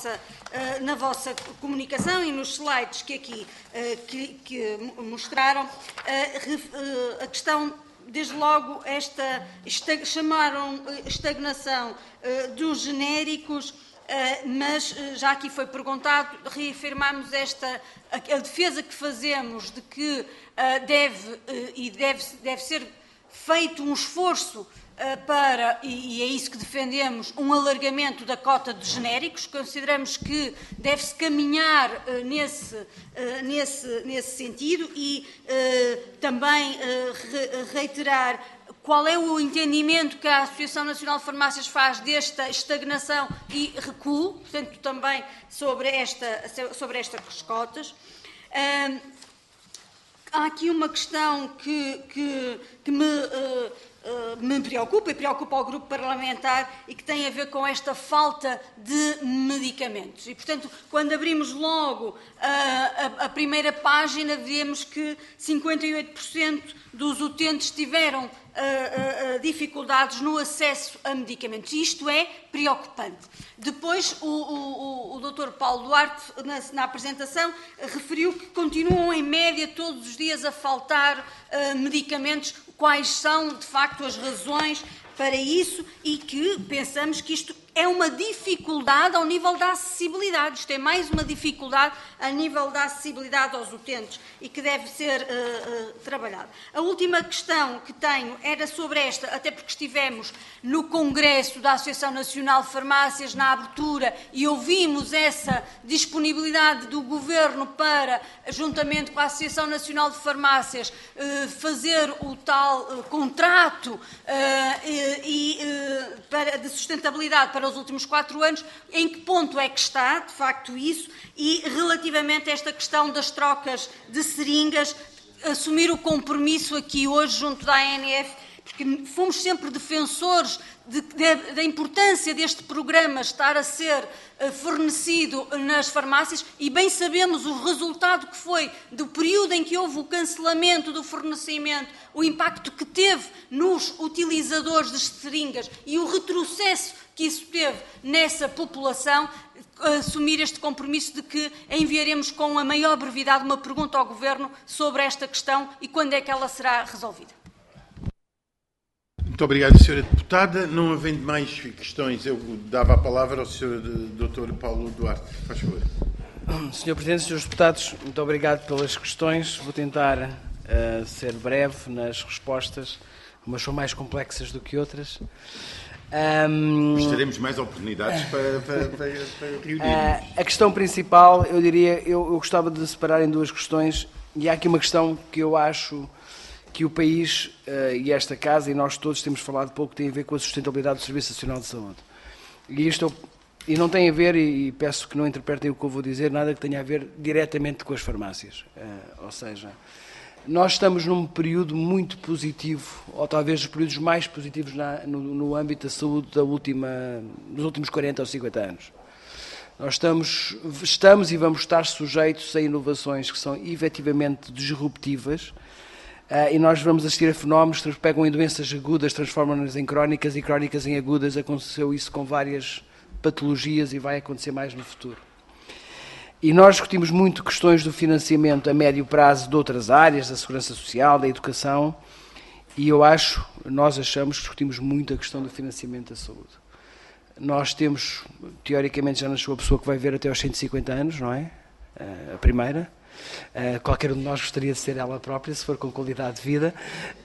S5: vossa comunicação e nos slides que aqui que mostraram, a questão, desde logo, chamaram estagnação dos genéricos, mas já aqui foi perguntado, reafirmamos a defesa que fazemos de que deve ser feito um esforço para, e é isso que defendemos, um alargamento da cota de genéricos. Consideramos que deve-se caminhar nesse sentido e também reiterar qual é o entendimento que a Associação Nacional de Farmácias faz desta estagnação e recuo, portanto, também sobre estas cotas. Há aqui uma questão que me preocupa e preocupa ao grupo parlamentar e que tem a ver com esta falta de medicamentos. E, portanto, quando abrimos logo a primeira página, vemos que 58% dos utentes tiveram dificuldades no acesso a medicamentos. Isto é preocupante. Depois, o Dr. Paulo Duarte, na apresentação, referiu que continuam, em média, todos os dias a faltar medicamentos. Quais são, de facto, as razões para isso e que pensamos que isto é uma dificuldade ao nível da acessibilidade. Isto é mais uma dificuldade a nível da acessibilidade aos utentes e que deve ser trabalhado. A última questão que tenho era sobre esta, até porque estivemos no Congresso da Associação Nacional de Farmácias, na abertura, e ouvimos essa disponibilidade do Governo para, juntamente com a Associação Nacional de Farmácias, fazer o tal contrato de sustentabilidade para os últimos 4 anos. Em que ponto é que está, de facto, isso? E, relativamente a esta questão das trocas de seringas, assumir o compromisso aqui hoje junto da ANF, porque fomos sempre defensores da importância deste programa estar a ser fornecido nas farmácias e bem sabemos o resultado que foi do período em que houve o cancelamento do fornecimento, o impacto que teve nos utilizadores de seringas e o retrocesso que isso teve nessa população. Assumir este compromisso de que enviaremos com a maior brevidade uma pergunta ao Governo sobre esta questão e quando é que ela será resolvida.
S1: Muito obrigado, Sra. Deputada. Não havendo mais questões, eu dava a palavra ao Sr. Dr. Paulo Duarte. Faz favor.
S2: Sr. Presidente, Srs. Deputados, muito obrigado pelas questões. Vou tentar ser breve nas respostas. Umas são mais complexas do que outras.
S1: Teremos mais oportunidades para reunirmos.
S2: A questão principal, eu diria, eu gostava de separar em 2 questões, e há aqui uma questão que eu acho que o país e esta Casa, e nós todos temos falado pouco, tem a ver com a sustentabilidade do Serviço Nacional de Saúde. E não tem a ver, e peço que não interpretem o que eu vou dizer, nada que tenha a ver diretamente com as farmácias. Ou seja, nós estamos num período muito positivo, ou talvez os períodos mais positivos no âmbito da saúde dos últimos 40 ou 50 anos. Nós estamos e vamos estar sujeitos a inovações que são efetivamente disruptivas, e nós vamos assistir a fenómenos que pegam em doenças agudas, transformam-nas em crónicas e crónicas em agudas. Aconteceu isso com várias patologias e vai acontecer mais no futuro. E nós discutimos muito questões do financiamento a médio prazo de outras áreas, da segurança social, da educação, e nós achamos que discutimos muito a questão do financiamento da saúde. Nós temos, teoricamente, já nasceu a pessoa que vai ver até aos 150 anos, não é? A primeira. Qualquer um de nós gostaria de ser ela própria, se for com qualidade de vida.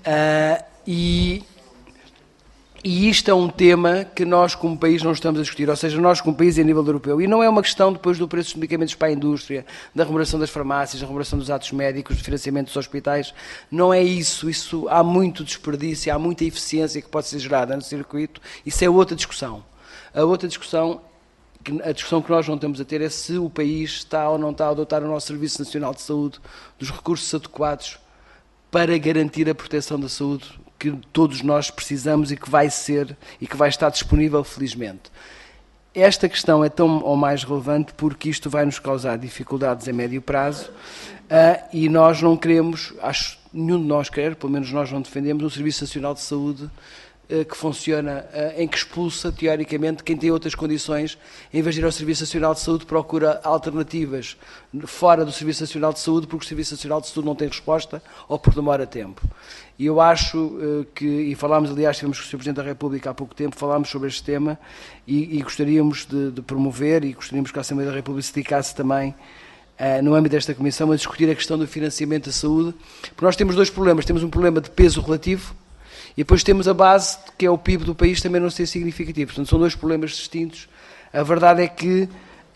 S2: E isto é um tema que nós, como país, não estamos a discutir, ou seja, nós, como país, a nível europeu. E não é uma questão, depois, do preço dos medicamentos para a indústria, da remuneração das farmácias, da remuneração dos atos médicos, do financiamento dos hospitais. Não é isso. Isso há muito desperdício, há muita eficiência que pode ser gerada no circuito. Isso é outra discussão. A discussão que nós não temos a ter é se o país está ou não está a adotar o nosso Serviço Nacional de Saúde dos recursos adequados para garantir a proteção da saúde que todos nós precisamos e que vai estar disponível, felizmente. Esta questão é tão ou mais relevante porque isto vai nos causar dificuldades a médio prazo e nós não queremos, nenhum de nós quer, pelo menos nós não defendemos, um Serviço Nacional de Saúde que funciona, em que expulsa, teoricamente, quem tem outras condições, em vez de ir ao Serviço Nacional de Saúde, procura alternativas fora do Serviço Nacional de Saúde, porque o Serviço Nacional de Saúde não tem resposta ou porque demora tempo. E eu acho e falámos, aliás, estivemos com o Sr. Presidente da República há pouco tempo, falámos sobre este tema e gostaríamos de promover e gostaríamos que a Assembleia da República se dedicasse também, no âmbito desta Comissão, a discutir a questão do financiamento da saúde, porque nós temos 2 problemas. Temos um problema de peso relativo E depois temos a base, que é o PIB do país, também não ser significativo. Portanto, são dois problemas distintos. A verdade é que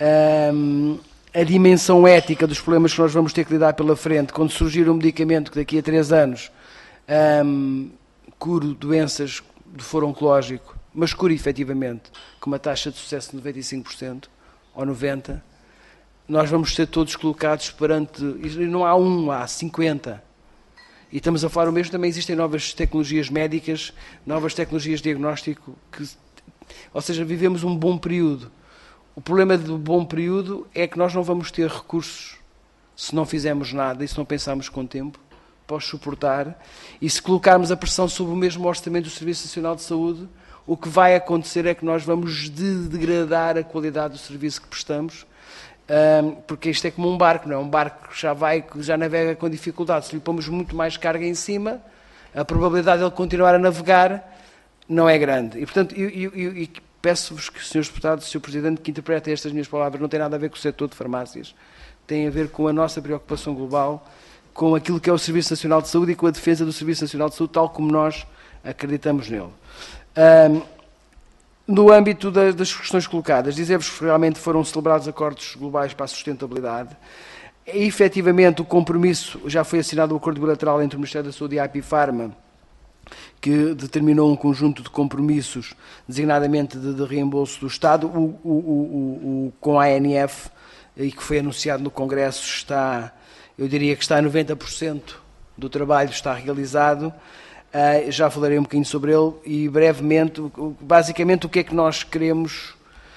S2: a dimensão ética dos problemas que nós vamos ter que lidar pela frente, quando surgir um medicamento que daqui a 3 anos cure doenças de foro oncológico, mas cure efetivamente com uma taxa de sucesso de 95% ou 90%, nós vamos ser todos colocados perante... Não há há 50. E estamos a falar o mesmo, também existem novas tecnologias médicas, novas tecnologias de diagnóstico, ou seja, vivemos um bom período. O problema do bom período é que nós não vamos ter recursos se não fizermos nada e se não pensarmos com tempo para os suportar, e se colocarmos a pressão sobre o mesmo orçamento do Serviço Nacional de Saúde, o que vai acontecer é que nós vamos degradar a qualidade do serviço que prestamos, porque isto é como um barco, não é? Um barco que já navega com dificuldade. Se lhe pomos muito mais carga em cima, a probabilidade de ele continuar a navegar não é grande. E, portanto, peço-vos que, Srs. Deputados, Sr. Presidente, que interpretem estas minhas palavras. Não tem nada a ver com o setor de farmácias. Tem a ver com a nossa preocupação global, com aquilo que é o Serviço Nacional de Saúde e com a defesa do Serviço Nacional de Saúde, tal como nós acreditamos nele. No âmbito das questões colocadas, dizer-vos que realmente foram celebrados acordos globais para a sustentabilidade. E, efetivamente, o compromisso, já foi assinado o acordo bilateral entre o Ministério da Saúde e a Apifarma, que determinou um conjunto de compromissos, designadamente de reembolso do Estado, com a ANF, e que foi anunciado no Congresso, eu diria que está a 90% do trabalho está realizado. Já falarei um bocadinho sobre ele e brevemente, basicamente, o que é que nós queremos,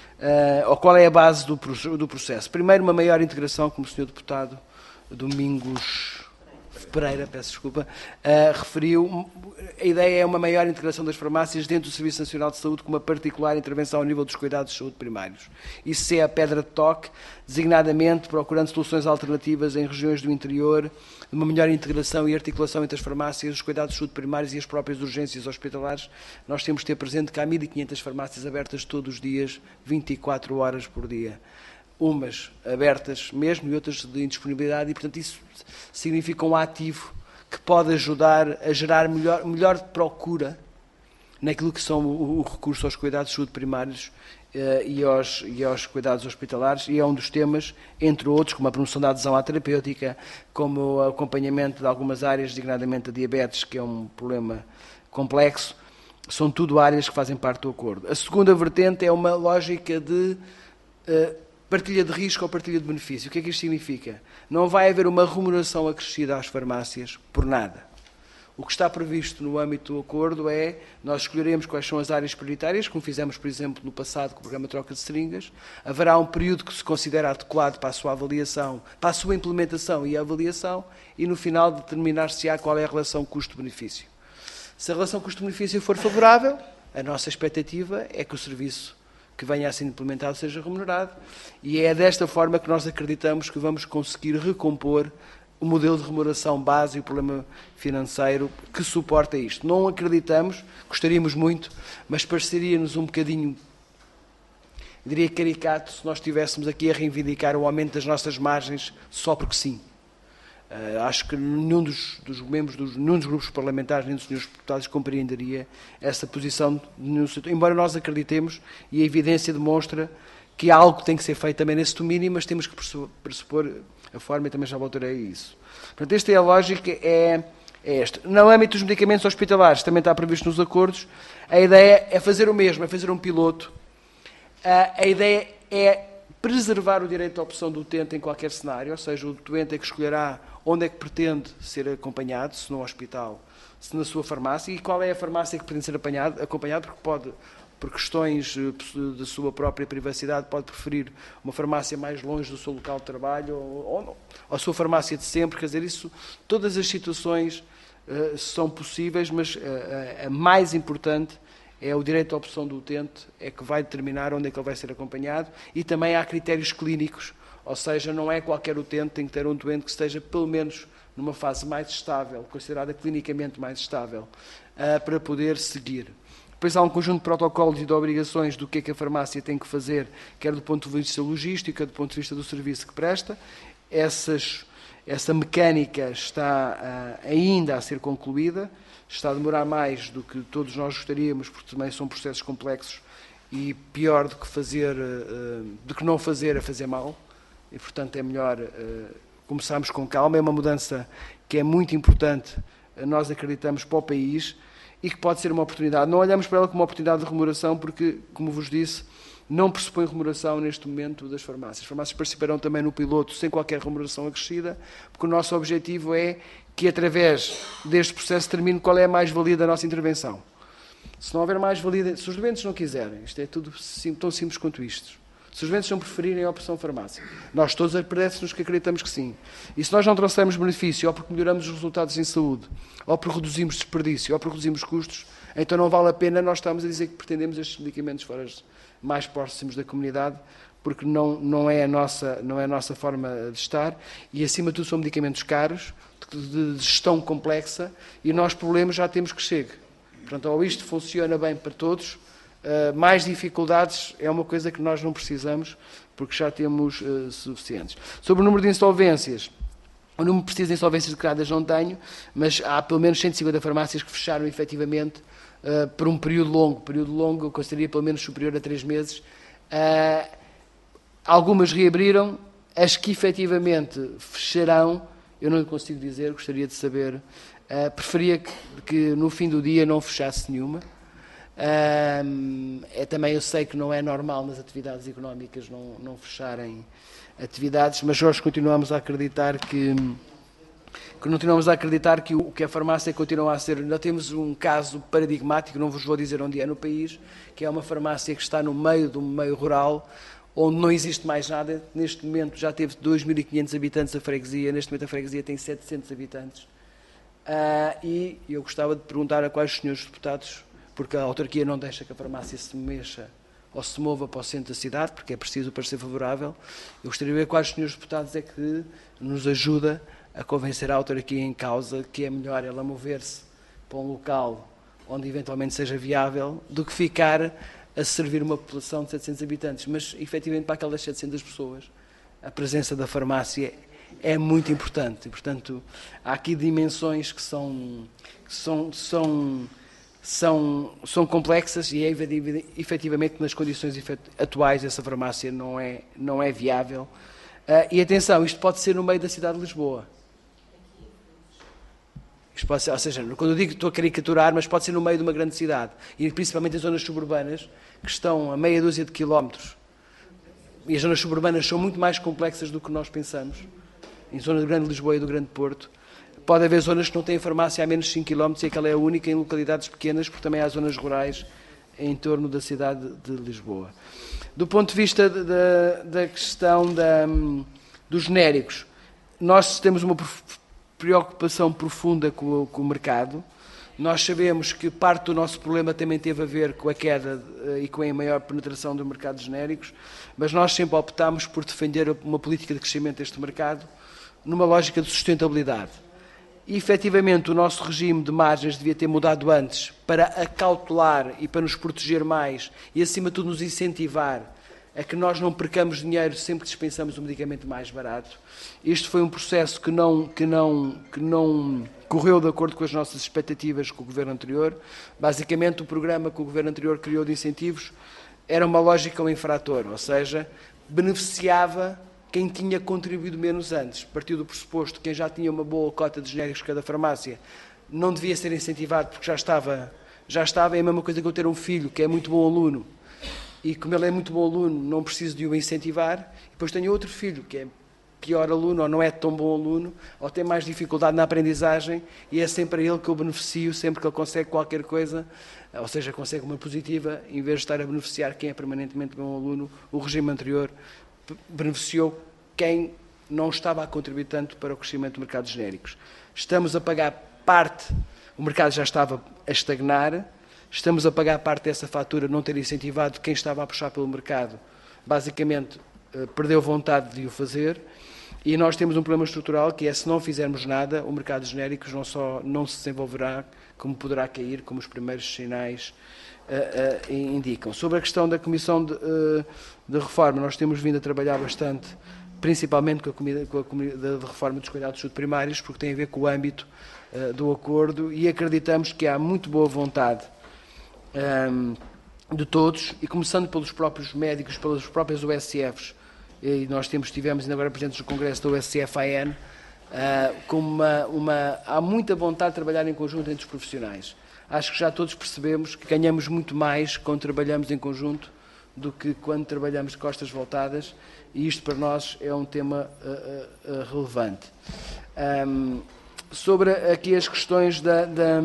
S2: ou qual é a base do processo. Primeiro, uma maior integração, como o Sr. Deputado Domingos Pereira, peço desculpa, referiu. A ideia é uma maior integração das farmácias dentro do Serviço Nacional de Saúde, com uma particular intervenção ao nível dos cuidados de saúde primários. Isso é a pedra de toque, designadamente procurando soluções alternativas em regiões do interior, uma melhor integração e articulação entre as farmácias, os cuidados de saúde primários e as próprias urgências hospitalares. Nós temos de ter presente que há 1.500 farmácias abertas todos os dias, 24 horas por dia. Umas abertas mesmo e outras de indisponibilidade, e, portanto, isso significa um ativo que pode ajudar a gerar melhor procura naquilo que são o recurso aos cuidados de saúde primários e aos cuidados hospitalares, e é um dos temas, entre outros, como a promoção da adesão à terapêutica, como o acompanhamento de algumas áreas, designadamente a diabetes, que é um problema complexo, são tudo áreas que fazem parte do acordo. A segunda vertente é uma lógica de partilha de risco ou partilha de benefício. O que é que isto significa? Não vai haver uma remuneração acrescida às farmácias por nada. O que está previsto no âmbito do acordo é, nós escolheremos quais são as áreas prioritárias, como fizemos, por exemplo, no passado com o programa de troca de seringas. Haverá um período que se considera adequado para a sua avaliação, para a sua implementação e avaliação, e no final determinar-se-á qual é a relação custo-benefício. Se a relação custo-benefício for favorável, a nossa expectativa é que o serviço que venha a ser implementado seja remunerado, e é desta forma que nós acreditamos que vamos conseguir recompor o modelo de remuneração base e o problema financeiro que suporta isto. Não acreditamos, gostaríamos muito, mas pareceria-nos um bocadinho, diria, caricato, se nós estivéssemos aqui a reivindicar o aumento das nossas margens só porque sim. Acho que nenhum dos membros, nenhum dos grupos parlamentares, nem dos senhores deputados compreenderia essa posição de nenhum setor, embora nós acreditemos, e a evidência demonstra que algo tem que ser feito também nesse domínio, mas temos que pressupor a forma, e também já voltarei a isso. Portanto, esta é a lógica, é esta. No âmbito dos medicamentos hospitalares, também está previsto nos acordos, a ideia é fazer o mesmo, é fazer um piloto. A ideia é preservar o direito à opção do utente em qualquer cenário, ou seja, o doente é que escolherá onde é que pretende ser acompanhado, se no hospital, se na sua farmácia, e qual é a farmácia que pretende ser acompanhado, porque pode, por questões de sua própria privacidade, pode preferir uma farmácia mais longe do seu local de trabalho ou a sua farmácia de sempre. Quer dizer, isso, todas as situações são possíveis, mas a mais importante é o direito à opção do utente, é que vai determinar onde é que ele vai ser acompanhado, e também há critérios clínicos, ou seja, não é qualquer utente, tem que ter um doente que esteja pelo menos numa fase mais estável, considerada clinicamente mais estável, para poder seguir. Depois há um conjunto de protocolos e de obrigações do que é que a farmácia tem que fazer, quer do ponto de vista logístico, quer do ponto de vista do serviço que presta. Essa mecânica está ainda a ser concluída. está a demorar mais do que todos nós gostaríamos, porque também são processos complexos, e pior do que não fazer é fazer mal, e portanto é melhor começarmos com calma. É uma mudança que é muito importante, nós acreditamos, para o país, e que pode ser uma oportunidade. Não olhamos para ela como uma oportunidade de remuneração, porque, como vos disse, não pressupõe remuneração neste momento das farmácias. As farmácias participarão também no piloto sem qualquer remuneração acrescida, porque o nosso objetivo é que, através deste processo, termine qual é a mais-valia da nossa intervenção. Se não houver mais-valia, se os doentes não quiserem, isto é tudo tão simples quanto isto. Se os doentes não preferirem a opção farmácia, nós todos parece-nos que acreditamos que sim. E se nós não trouxermos benefício, ou porque melhoramos os resultados em saúde, ou porque reduzimos desperdício, ou porque reduzimos custos, então não vale a pena nós estarmos a dizer que pretendemos estes medicamentos fora mais próximos da comunidade, porque não é a nossa forma de estar, e acima de tudo são medicamentos caros, de gestão complexa, e nós problemas já temos que chegar. Portanto, ou isto funciona bem para todos, mais dificuldades é uma coisa que nós não precisamos, porque já temos suficientes. Sobre o número de insolvências, o número preciso de insolvências declaradas não tenho, mas há pelo menos 150 farmácias que fecharam efetivamente por um período longo, eu consideraria pelo menos superior a 3 meses. Algumas reabriram, as que efetivamente fecharão, eu não consigo dizer, gostaria de saber. Preferia que no fim do dia não fechasse nenhuma. Também eu sei que não é normal nas atividades económicas não fecharem atividades, mas nós continuamos a acreditar que a farmácia continua a ser. Nós temos um caso paradigmático, não vos vou dizer onde é no país, que é uma farmácia que está no meio do meio rural, onde não existe mais nada. Neste momento já teve 2.500 habitantes a freguesia, neste momento a freguesia tem 700 habitantes. E eu gostava de perguntar a quais os senhores deputados, porque a autarquia não deixa que a farmácia se mexa ou se mova para o centro da cidade, porque é preciso o parecer favorável. Eu gostaria de ver quais os senhores deputados é que nos ajuda a convencer a autarquia em causa que é melhor ela mover-se para um local onde eventualmente seja viável do que ficar a servir uma população de 700 habitantes. Mas, efetivamente, para aquelas 700 pessoas, a presença da farmácia é muito importante. E, portanto, há aqui dimensões que são complexas e é efetivamente nas condições atuais essa farmácia não é viável. E atenção, isto pode ser no meio da cidade de Lisboa. Isto pode ser, ou seja, quando eu digo que estou a caricaturar, mas pode ser no meio de uma grande cidade, e principalmente em zonas suburbanas, que estão a meia dúzia de quilómetros. E as zonas suburbanas são muito mais complexas do que nós pensamos. Em zonas do Grande Lisboa e do Grande Porto, pode haver zonas que não têm farmácia a menos de 5 km e aquela é a única em localidades pequenas, porque também há zonas rurais em torno da cidade de Lisboa. Do ponto de vista da questão dos genéricos, nós temos uma preocupação profunda com o mercado. Nós sabemos que parte do nosso problema também teve a ver com a queda e com a maior penetração do mercado de genéricos, mas nós sempre optámos por defender uma política de crescimento deste mercado numa lógica de sustentabilidade. E, efetivamente, o nosso regime de margens devia ter mudado antes para acautelar e para nos proteger mais e, acima de tudo, nos incentivar a que nós não percamos dinheiro sempre que dispensamos um medicamento mais barato. Este foi um processo que não correu de acordo com as nossas expectativas com o governo anterior. Basicamente, o programa que o governo anterior criou de incentivos era uma lógica ao infrator, ou seja, beneficiava quem tinha contribuído menos antes. Partiu do pressuposto que quem já tinha uma boa cota de genéricos cada farmácia não devia ser incentivado porque já estava. É a mesma coisa que eu ter um filho que é muito bom aluno e como ele é muito bom aluno não preciso de o incentivar. E depois tenho outro filho que é pior aluno ou não é tão bom aluno ou tem mais dificuldade na aprendizagem e é sempre a ele que eu beneficio sempre que ele consegue qualquer coisa, ou seja, consegue uma positiva, em vez de estar a beneficiar quem é permanentemente bom aluno. O regime anterior beneficiou quem não estava a contribuir tanto para o crescimento do mercado de genéricos. Estamos a pagar parte, o mercado já estava a estagnar, estamos a pagar parte dessa fatura, não ter incentivado quem estava a puxar pelo mercado, basicamente perdeu vontade de o fazer, e nós temos um problema estrutural que é, se não fizermos nada, o mercado de genéricos não só não se desenvolverá, como poderá cair, como os primeiros sinais indicam. Sobre a questão da Comissão de Reforma, nós temos vindo a trabalhar bastante principalmente com a Comunidade de Reforma dos Cuidados de Saúde Primários, porque tem a ver com o âmbito do acordo, e acreditamos que há muito boa vontade de todos, e começando pelos próprios médicos, pelas próprias USFs, e nós tivemos ainda agora presentes no Congresso da USF-AN, há muita vontade de trabalhar em conjunto entre os profissionais. Acho que já todos percebemos que ganhamos muito mais quando trabalhamos em conjunto do que quando trabalhamos de costas voltadas, e isto para nós é um tema relevante. Sobre aqui as questões que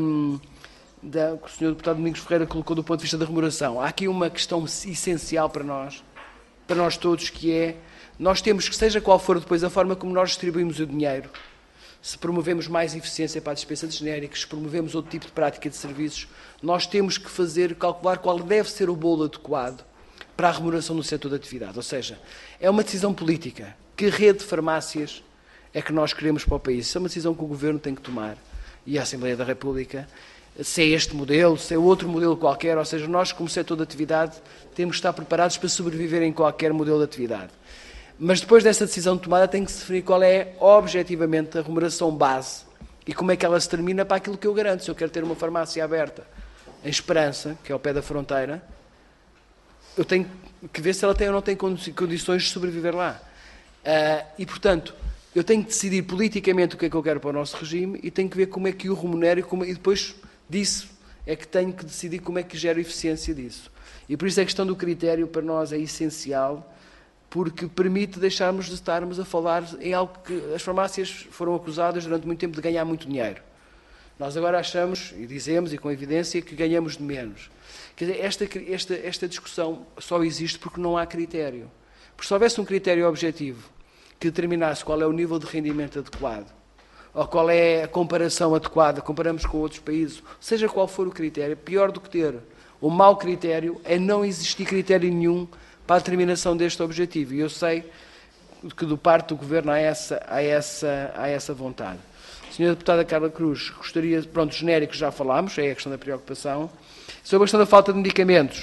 S2: o Sr. Deputado Domingos Ferreira colocou do ponto de vista da remuneração, há aqui uma questão essencial para nós todos, que é, nós temos que, seja qual for depois a forma como nós distribuímos o dinheiro, se promovemos mais eficiência para a dispensa de genéricos, se promovemos outro tipo de prática de serviços, nós temos que calcular qual deve ser o bolo adequado para a remuneração do setor de atividade. Ou seja, é uma decisão política. Que rede de farmácias é que nós queremos para o país? Isso é uma decisão que o Governo tem que tomar, e a Assembleia da República, se é este modelo, se é outro modelo qualquer, ou seja, nós como setor de atividade temos que estar preparados para sobreviver em qualquer modelo de atividade. Mas depois dessa decisão tomada tem que se definir qual é objetivamente a remuneração base e como é que ela se termina para aquilo que eu garanto. Se eu quero ter uma farmácia aberta em Esperança, que é ao pé da fronteira, eu tenho que ver se ela tem ou não tem condições de sobreviver lá. E, portanto, eu tenho que decidir politicamente o que é que eu quero para o nosso regime e tenho que ver como é que o remunero e depois disso é que tenho que decidir como é que gero eficiência disso. E por isso a questão do critério para nós é essencial, porque permite deixarmos de estarmos a falar em algo que as farmácias foram acusadas durante muito tempo de ganhar muito dinheiro. Nós agora achamos, e dizemos, e com evidência, que ganhamos de menos. Quer dizer, esta discussão só existe porque não há critério. Porque se houvesse um critério objetivo que determinasse qual é o nível de rendimento adequado, ou qual é a comparação adequada, comparamos com outros países, seja qual for o critério, pior do que ter o mau critério é não existir critério nenhum para a determinação deste objetivo. E eu sei que do parte do Governo há essa vontade. Senhora Deputada Carla Cruz, gostaria, pronto, genéricos já falámos, é a questão da preocupação. Sobre a questão da falta de medicamentos,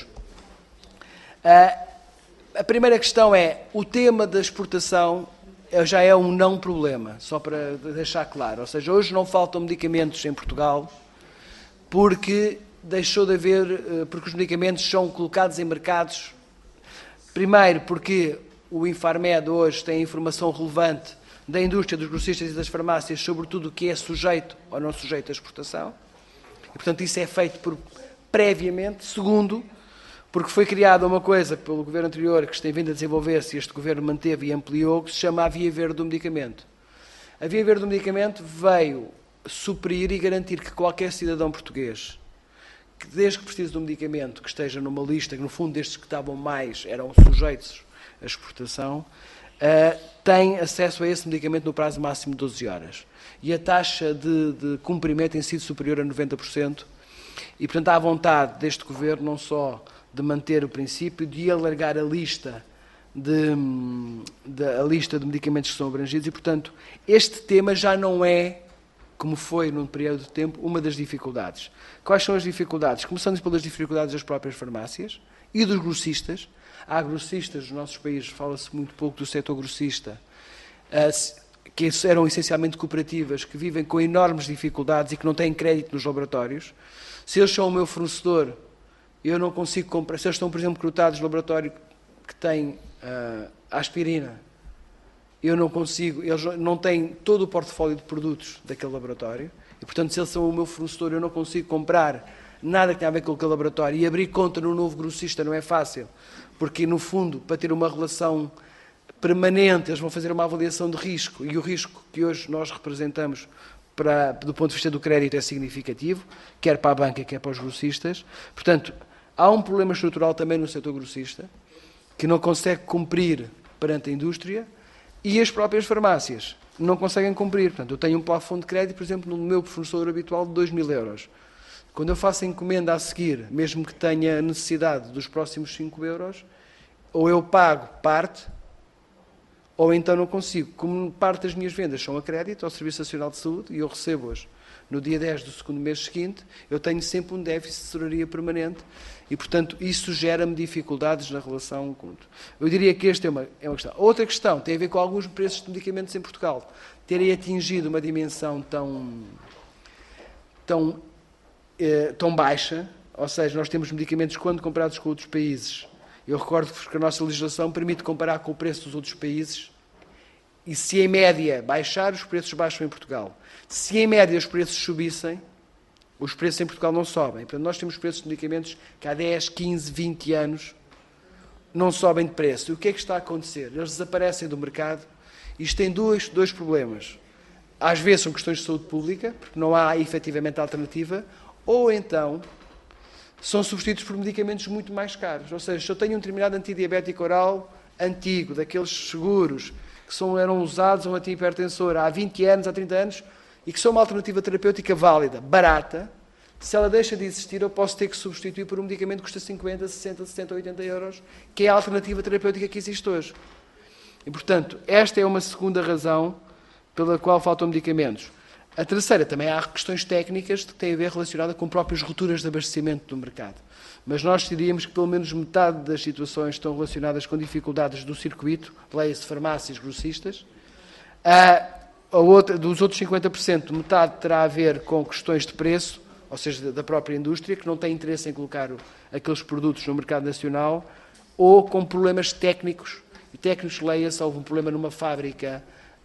S2: a primeira questão é, o tema da exportação já é um não problema, só para deixar claro. Ou seja, hoje não faltam medicamentos em Portugal porque deixou de haver, porque os medicamentos são colocados em mercados. Primeiro, porque o Infarmed hoje tem informação relevante da indústria, dos grossistas e das farmácias sobre tudo o que é sujeito ou não sujeito à exportação. E, portanto, isso é feito previamente. Segundo, porque foi criada uma coisa pelo Governo anterior que se tem vindo a desenvolver-se e este Governo manteve e ampliou, que se chama a Via Verde do Medicamento. A Via Verde do Medicamento veio suprir e garantir que qualquer cidadão português, que desde que precise de um medicamento que esteja numa lista, que no fundo destes que estavam mais eram sujeitos à exportação, tem acesso a esse medicamento no prazo máximo de 12 horas. E a taxa de cumprimento tem sido superior a 90%. E, portanto, há a vontade deste Governo não só de manter o princípio, de alargar a lista de medicamentos que são abrangidos e, portanto, este tema já não é, como foi num período de tempo, uma das dificuldades. Quais são as dificuldades? Começando pelas dificuldades das próprias farmácias e dos grossistas. Há grossistas nos nossos países, fala-se muito pouco do setor grossista, que eram essencialmente cooperativas, que vivem com enormes dificuldades e que não têm crédito nos laboratórios. Se eles são o meu fornecedor, eu não consigo comprar. Se eles estão, por exemplo, recrutados no laboratório que tem aspirina, eu não consigo, eles não têm todo o portfólio de produtos daquele laboratório e, portanto, se eles são o meu fornecedor, eu não consigo comprar nada que tenha a ver com aquele laboratório e abrir conta no novo grossista não é fácil, porque, no fundo, para ter uma relação permanente, eles vão fazer uma avaliação de risco e o risco que hoje nós representamos do ponto de vista do crédito é significativo, quer para a banca, quer para os grossistas. Portanto, há um problema estrutural também no setor grossista, que não consegue cumprir perante a indústria, e as próprias farmácias não conseguem cumprir. Portanto, eu tenho um plafond de crédito, por exemplo, no meu fornecedor habitual de 2.000 euros. Quando eu faço a encomenda a seguir, mesmo que tenha necessidade dos próximos 5 euros, ou eu pago parte, ou então não consigo. Como parte das minhas vendas são a crédito ao Serviço Nacional de Saúde, e eu recebo-as no dia 10 do segundo mês seguinte, eu tenho sempre um déficit de tesouraria permanente e, portanto, isso gera-me dificuldades na relação com... Eu diria que esta é uma questão. Outra questão tem a ver com alguns preços de medicamentos em Portugal terem atingido uma dimensão tão baixa, ou seja, nós temos medicamentos quando comparados com outros países. Eu recordo-vos que a nossa legislação permite comparar com o preço dos outros países e se em média baixar, os preços baixam em Portugal. Se em média os preços subissem, os preços em Portugal não sobem. Portanto, nós temos preços de medicamentos que há 10, 15, 20 anos não sobem de preço. E o que é que está a acontecer? Eles desaparecem do mercado e isto tem dois problemas. Às vezes são questões de saúde pública, porque não há efetivamente alternativa, ou então são substituídos por medicamentos muito mais caros. Ou seja, se eu tenho um determinado antidiabético oral antigo, daqueles seguros, que eram usados um antihipertensor há 20 anos, há 30 anos, e que são uma alternativa terapêutica válida, barata, se ela deixa de existir, eu posso ter que substituir por um medicamento que custa 50, 60, 70, 80 euros, que é a alternativa terapêutica que existe hoje. E, portanto, esta é uma segunda razão pela qual faltam medicamentos. A terceira, também há questões técnicas que têm a ver relacionadas com próprias rupturas de abastecimento do mercado. Mas nós diríamos que pelo menos metade das situações estão relacionadas com dificuldades do circuito, leia-se farmácias grossistas. Dos outros 50%, metade terá a ver com questões de preço, ou seja, da própria indústria, que não tem interesse em colocar aqueles produtos no mercado nacional, ou com problemas técnicos. E técnicos, leia-se, houve um problema numa fábrica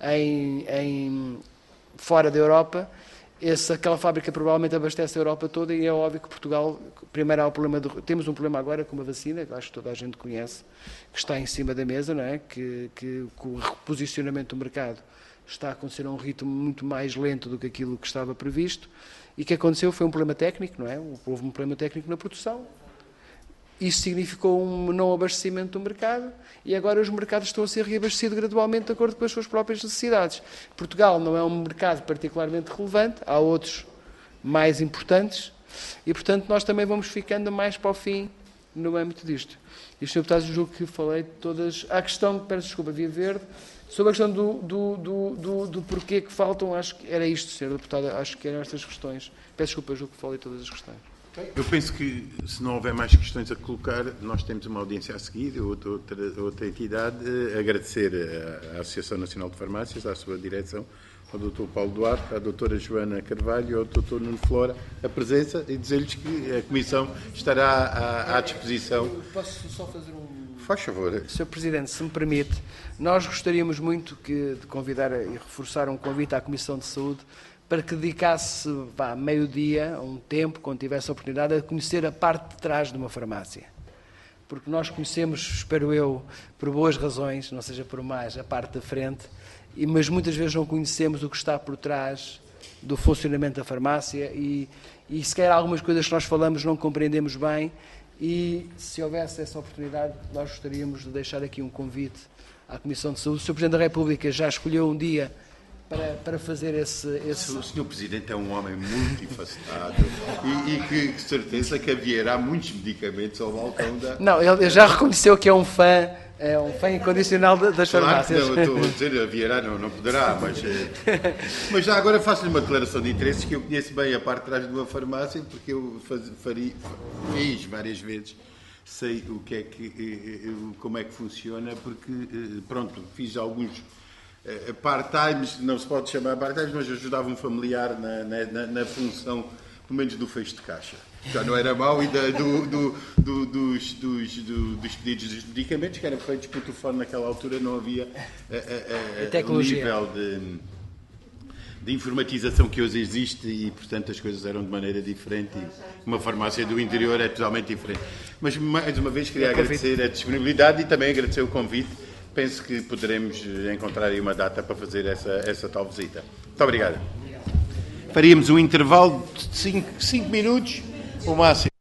S2: fora da Europa. Aquela fábrica provavelmente abastece a Europa toda e é óbvio que Portugal, primeiro há o problema temos um problema agora com uma vacina, que acho que toda a gente conhece, que está em cima da mesa, não é? Que o reposicionamento do mercado está a acontecer a um ritmo muito mais lento do que aquilo que estava previsto, e o que aconteceu foi um problema técnico, não é? Houve um problema técnico na produção, isso significou um não abastecimento do mercado, e agora os mercados estão a ser reabastecidos gradualmente de acordo com as suas próprias necessidades. Portugal não é um mercado particularmente relevante, há outros mais importantes, e portanto nós também vamos ficando mais para o fim no âmbito disto. E, Sr. Deputado, julgo que falei de todas... A questão, peço desculpa, Via Verde, sobre a questão do porquê que faltam, acho que era isto, Sr. Deputado, acho que eram estas questões. Peço desculpa, julgo que falei de todas as questões.
S1: Eu penso que, se não houver mais questões a colocar, nós temos uma audiência a seguir, outra entidade. Agradecer à Associação Nacional de Farmácias, à sua direção, ao Dr. Paulo Duarte, à Dra. Joana Carvalho e ao Dr. Nuno Flora a presença e dizer-lhes que a Comissão estará à disposição.
S2: Posso só fazer
S1: Faz favor.
S2: Sr. Presidente, se me permite, nós gostaríamos muito de convidar e reforçar um convite à Comissão de Saúde para que dedicasse meio-dia, um tempo, quando tivesse a oportunidade, a conhecer a parte de trás de uma farmácia. Porque nós conhecemos, espero eu, por boas razões, não seja por mais, a parte da frente, mas muitas vezes não conhecemos o que está por trás do funcionamento da farmácia e se calhar algumas coisas que nós falamos não compreendemos bem, e se houvesse essa oportunidade, nós gostaríamos de deixar aqui um convite à Comissão de Saúde. O Sr. Presidente da República já escolheu um dia para fazer esse...
S1: O Sr. Presidente é um homem multifacetado e que certeza que haverá muitos medicamentos ao balcão da...
S2: Não, ele já reconheceu que é um fã incondicional das farmácias.
S1: Claro, não, estou a dizer, haverá, não poderá, mas já agora faço-lhe uma declaração de interesses, que eu conheço bem a parte de trás de uma farmácia, porque eu fiz várias vezes, sei como é que funciona, porque, pronto, fiz alguns part-times, não se pode chamar part-times, mas ajudava um familiar na função, pelo menos do fecho de caixa. Já não era mau, e dos pedidos dos medicamentos que eram feitos por telefone naquela altura, não havia o nível de informatização que hoje existe e, portanto, as coisas eram de maneira diferente e uma farmácia do interior é totalmente diferente. Mas, mais uma vez, queria agradecer a disponibilidade e também agradecer o convite. Penso que poderemos encontrar aí uma data para fazer essa tal visita. Muito obrigado. Faríamos um intervalo de 5 minutos, o máximo.